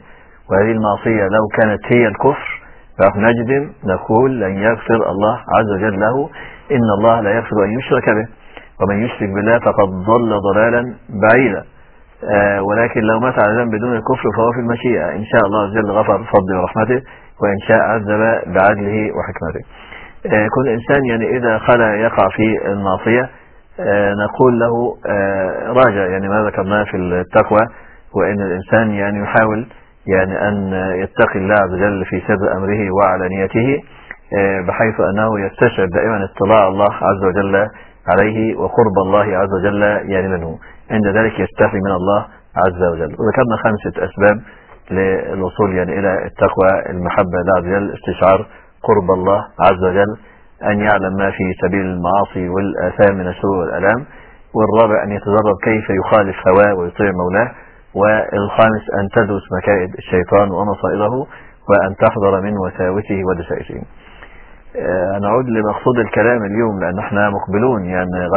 وهذه المعصية لو كانت هي الكفر فنحن نجزم نقول لن يغفر الله عز وجل له، إن الله لا يغفر أن يشرك به، ومن يشرك بالله فقد ضل ضلالا بعيدا. ولكن لو مات على ذنب بدون الكفر فهو في المشيئة، إن شاء الله عز وجل غفر بفضله ورحمته، وإن شاء عذب بعدله وحكمته. كل إنسان يعني إذا خلا يقع في المعصية نقول له راجع يعني ما ذكرناه في التقوى، وإن الإنسان يعني يحاول يعني أن يتقي الله عز وجل في سر أمره وعلانيته، بحيث أنه يستشعر دائما اطلاع الله عز وجل عليه وقرب الله عز وجل يعني منه، عند ذلك يستحي من الله عز وجل. وذكرنا 5 أسباب للوصول يعني إلى التقوى: المحبة لله عز وجل، استشعار قرب الله عز وجل، أن يعلم ما في سبيل المعاصي والآثام من السوء والألام، والرابع أن يتدرب كيف يخالف هواه ويطيع مولاه، والخامس أن تدرس مكائد الشيطان ومصائده، وأن تحذر من وساوسه ودسائسه. نعود لمقصود الكلام اليوم، لأن احنا مقبلون يعني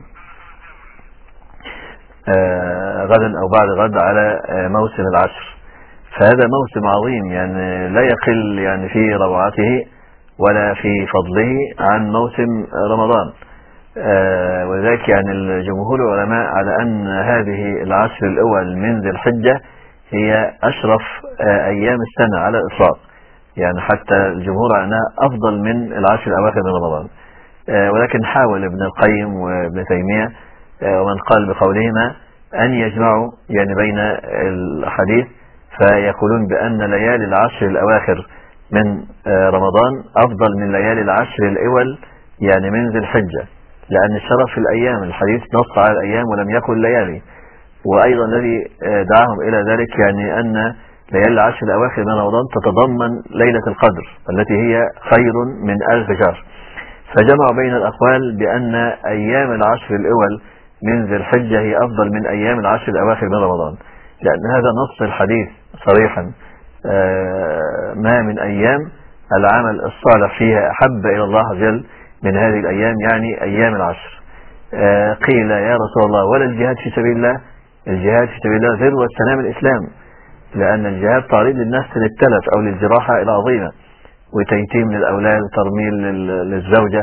غدا أو بعد غد على موسم العشر، فهذا موسم عظيم يعني لا يقل يعني في روعته ولا في فضله عن موسم رمضان. ولذلك يعني الجمهور العلماء على أن هذه العشر الأول من ذي الحجة هي أشرف أيام السنة على الإطلاق، يعني حتى الجمهور على أنها أفضل من العشر الأواخر من رمضان. ولكن حاول ابن القيم وابن تيمية ومن قال بقولهما أن يجمعوا يعني بين الحديث، فيقولون بأن ليالي العشر الأواخر من رمضان أفضل من ليالي العشر الأول يعني من ذي الحجة، لأن الشرف في الأيام، الحديث نص على الأيام ولم يقل ليالي. وأيضا الذي دعاهم إلى ذلك يعني أن ليالي العشر الأواخر من رمضان تتضمن ليلة القدر التي هي خير من 1000 شهر، فجمعوا بين الأقوال بأن أيام العشر الأول من ذي الحجة هي أفضل من أيام العشر الأواخر من رمضان، لأن هذا نص الحديث صريحا: ما من أيام العمل الصالح فيها أحب إلى الله عز وجل من هذه الأيام، يعني أيام العشر. قيل يا رسول الله ولا الجهاد في سبيل الله؟ الجهاد في سبيل الله ذروة سنام الإسلام، لأن الجهاد تعريض للنفس للتلف أو للجراحة العظيمة، وتيتيم للأولاد وترميل للزوجة،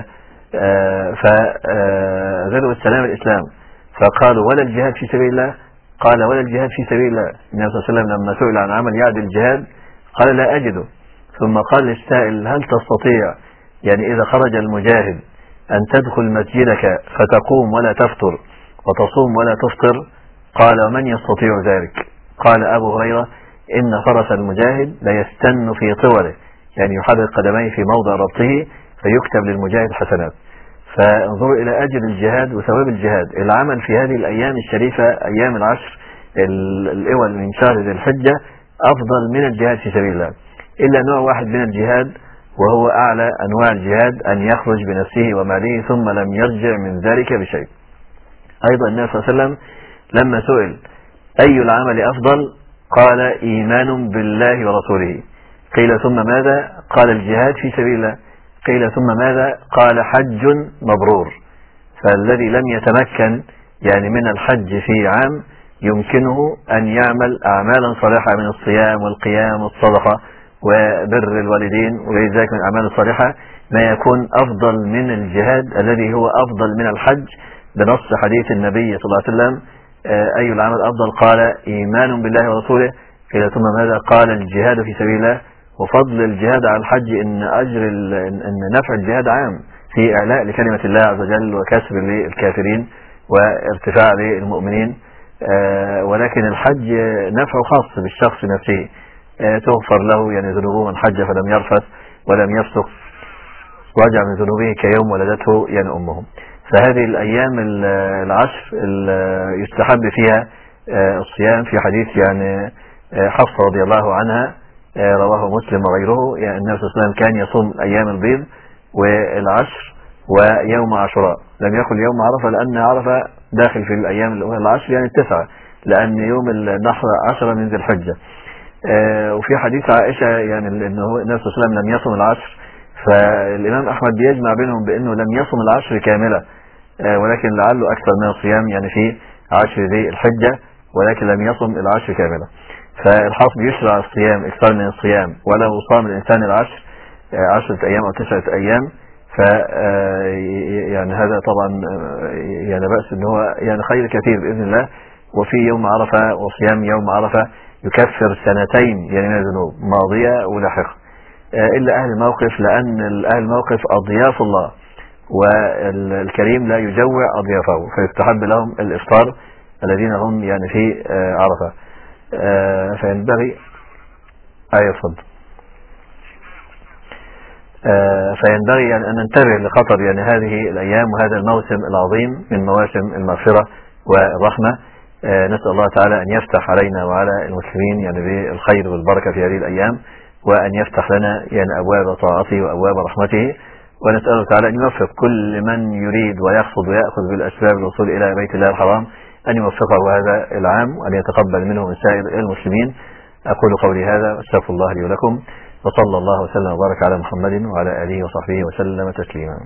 فذروة سنام الإسلام. فقالوا ولا الجهاد في سبيل الله؟ قال ولا الجهاد في سبيل الله. النبي صلى الله عليه وسلم لما سئل عن عمل يعدل الجهاد قال لا أجده، ثم قال للسائل هل تستطيع يعني إذا خرج المجاهد أن تدخل مسجدك فتقوم ولا تفطر وتصوم ولا تفطر؟ قال ومن يستطيع ذلك؟ قال أبو هريرة إن فرس المجاهد ليستن في طوله، يعني يحرك قدميه في موضع ربطه فيكتب للمجاهد حسنات. فانظروا إلى أجر الجهاد وثواب الجهاد. العمل في هذه الأيام الشريفة أيام العشر الأول من شهر ذي الحجة أفضل من الجهاد في سبيل الله، إلا نوع واحد من الجهاد وهو أعلى أنواع الجهاد، أن يخرج بنفسه وماله ثم لم يرجع من ذلك بشيء. أيضا النبي صلى الله عليه وسلم لما سئل أي العمل أفضل قال إيمان بالله ورسوله. قيل ثم ماذا؟ قال الجهاد في سبيل الله. قيل ثم ماذا؟ قال حج مبرور. فالذي لم يتمكن يعني من الحج في عام يمكنه أن يعمل أعمالا صالحة من الصيام والقيام والصدقة وبر الوالدين وغير ذلك من الأعمال الصالحة، ما يكون أفضل من الجهاد الذي هو أفضل من الحج بنص حديث النبي صلى الله عليه وسلم. أي العمل أفضل؟ قال إيمان بالله ورسوله. قيل ثم ماذا؟ قال الجهاد في سبيل الله. وفضل الجهاد على الحج إن أجر إن نفع الجهاد عام في إعلاء لكلمة الله عز وجل وكسر للكافرين وارتفاع للمؤمنين، ولكن الحج نفع خاص بالشخص نفسه، تغفر له يعني ذنوبه من حج فلم يرفث ولم يفسق ورجع من ذنوبه كيوم ولدته يعني أمه. فهذه الأيام العشر يستحب فيها الصيام، في حديث يعني حفصة رضي الله عنها رواه مسلم وغيره، يعني النبي صلى الله عليه وسلم كان يصوم أيام البيض والعشر ويوم عاشوراء، لم يقل يوم عرفة لأن عرفة داخل في الأيام العشر يعني 9، لأن يوم النحر 10 من ذي الحجة. وفي حديث عائشة يعني أنه النبي صلى الله عليه وسلم لم يصم العشر، فالإمام أحمد بيجمع بينهم بأنه لم يصم العشر كاملة، ولكن لعله أكثر من الصيام يعني في 10 ذي الحجة، ولكن لم يصم العشر كاملة. فالحاصل بيشرع الصيام، اكثر من الصيام، ولو صام الانسان 10 ايام او 9 ايام ف يعني هذا طبعا يعني بأس ان هو يعني خير كثير باذن الله. وفي يوم عرفه وصيام يوم عرفه يكفر سنتين يعني من الذنوب ماضيه ولاحقه، الا اهل الموقف، لان اهل الموقف اضياف الله والكريم لا يجوع اضيافه، فيستحب لهم الافطار الذين هم يعني في عرفه. فينبغي فينبغي يعني أن ننتبه لخطر يعني هذه الأيام وهذا الموسم العظيم من مواسم المغفرة والرحمة. نسأل الله تعالى أن يفتح علينا وعلى المسلمين يعني بالخير والبركة في هذه الأيام، وأن يفتح لنا يعني أبواب طاعته وأبواب رحمته، ونسأله تعالى أن يوفق كل من يريد ويقصد ويأخذ بالأسباب الوصول إلى بيت الله الحرام أن يوفقه هذا العام وأن يتقبل منه من سائر المسلمين. أقول قولي هذا واستغفر الله لي ولكم، وصلى الله وسلم وبارك على محمد وعلى آله وصحبه وسلم تسليما.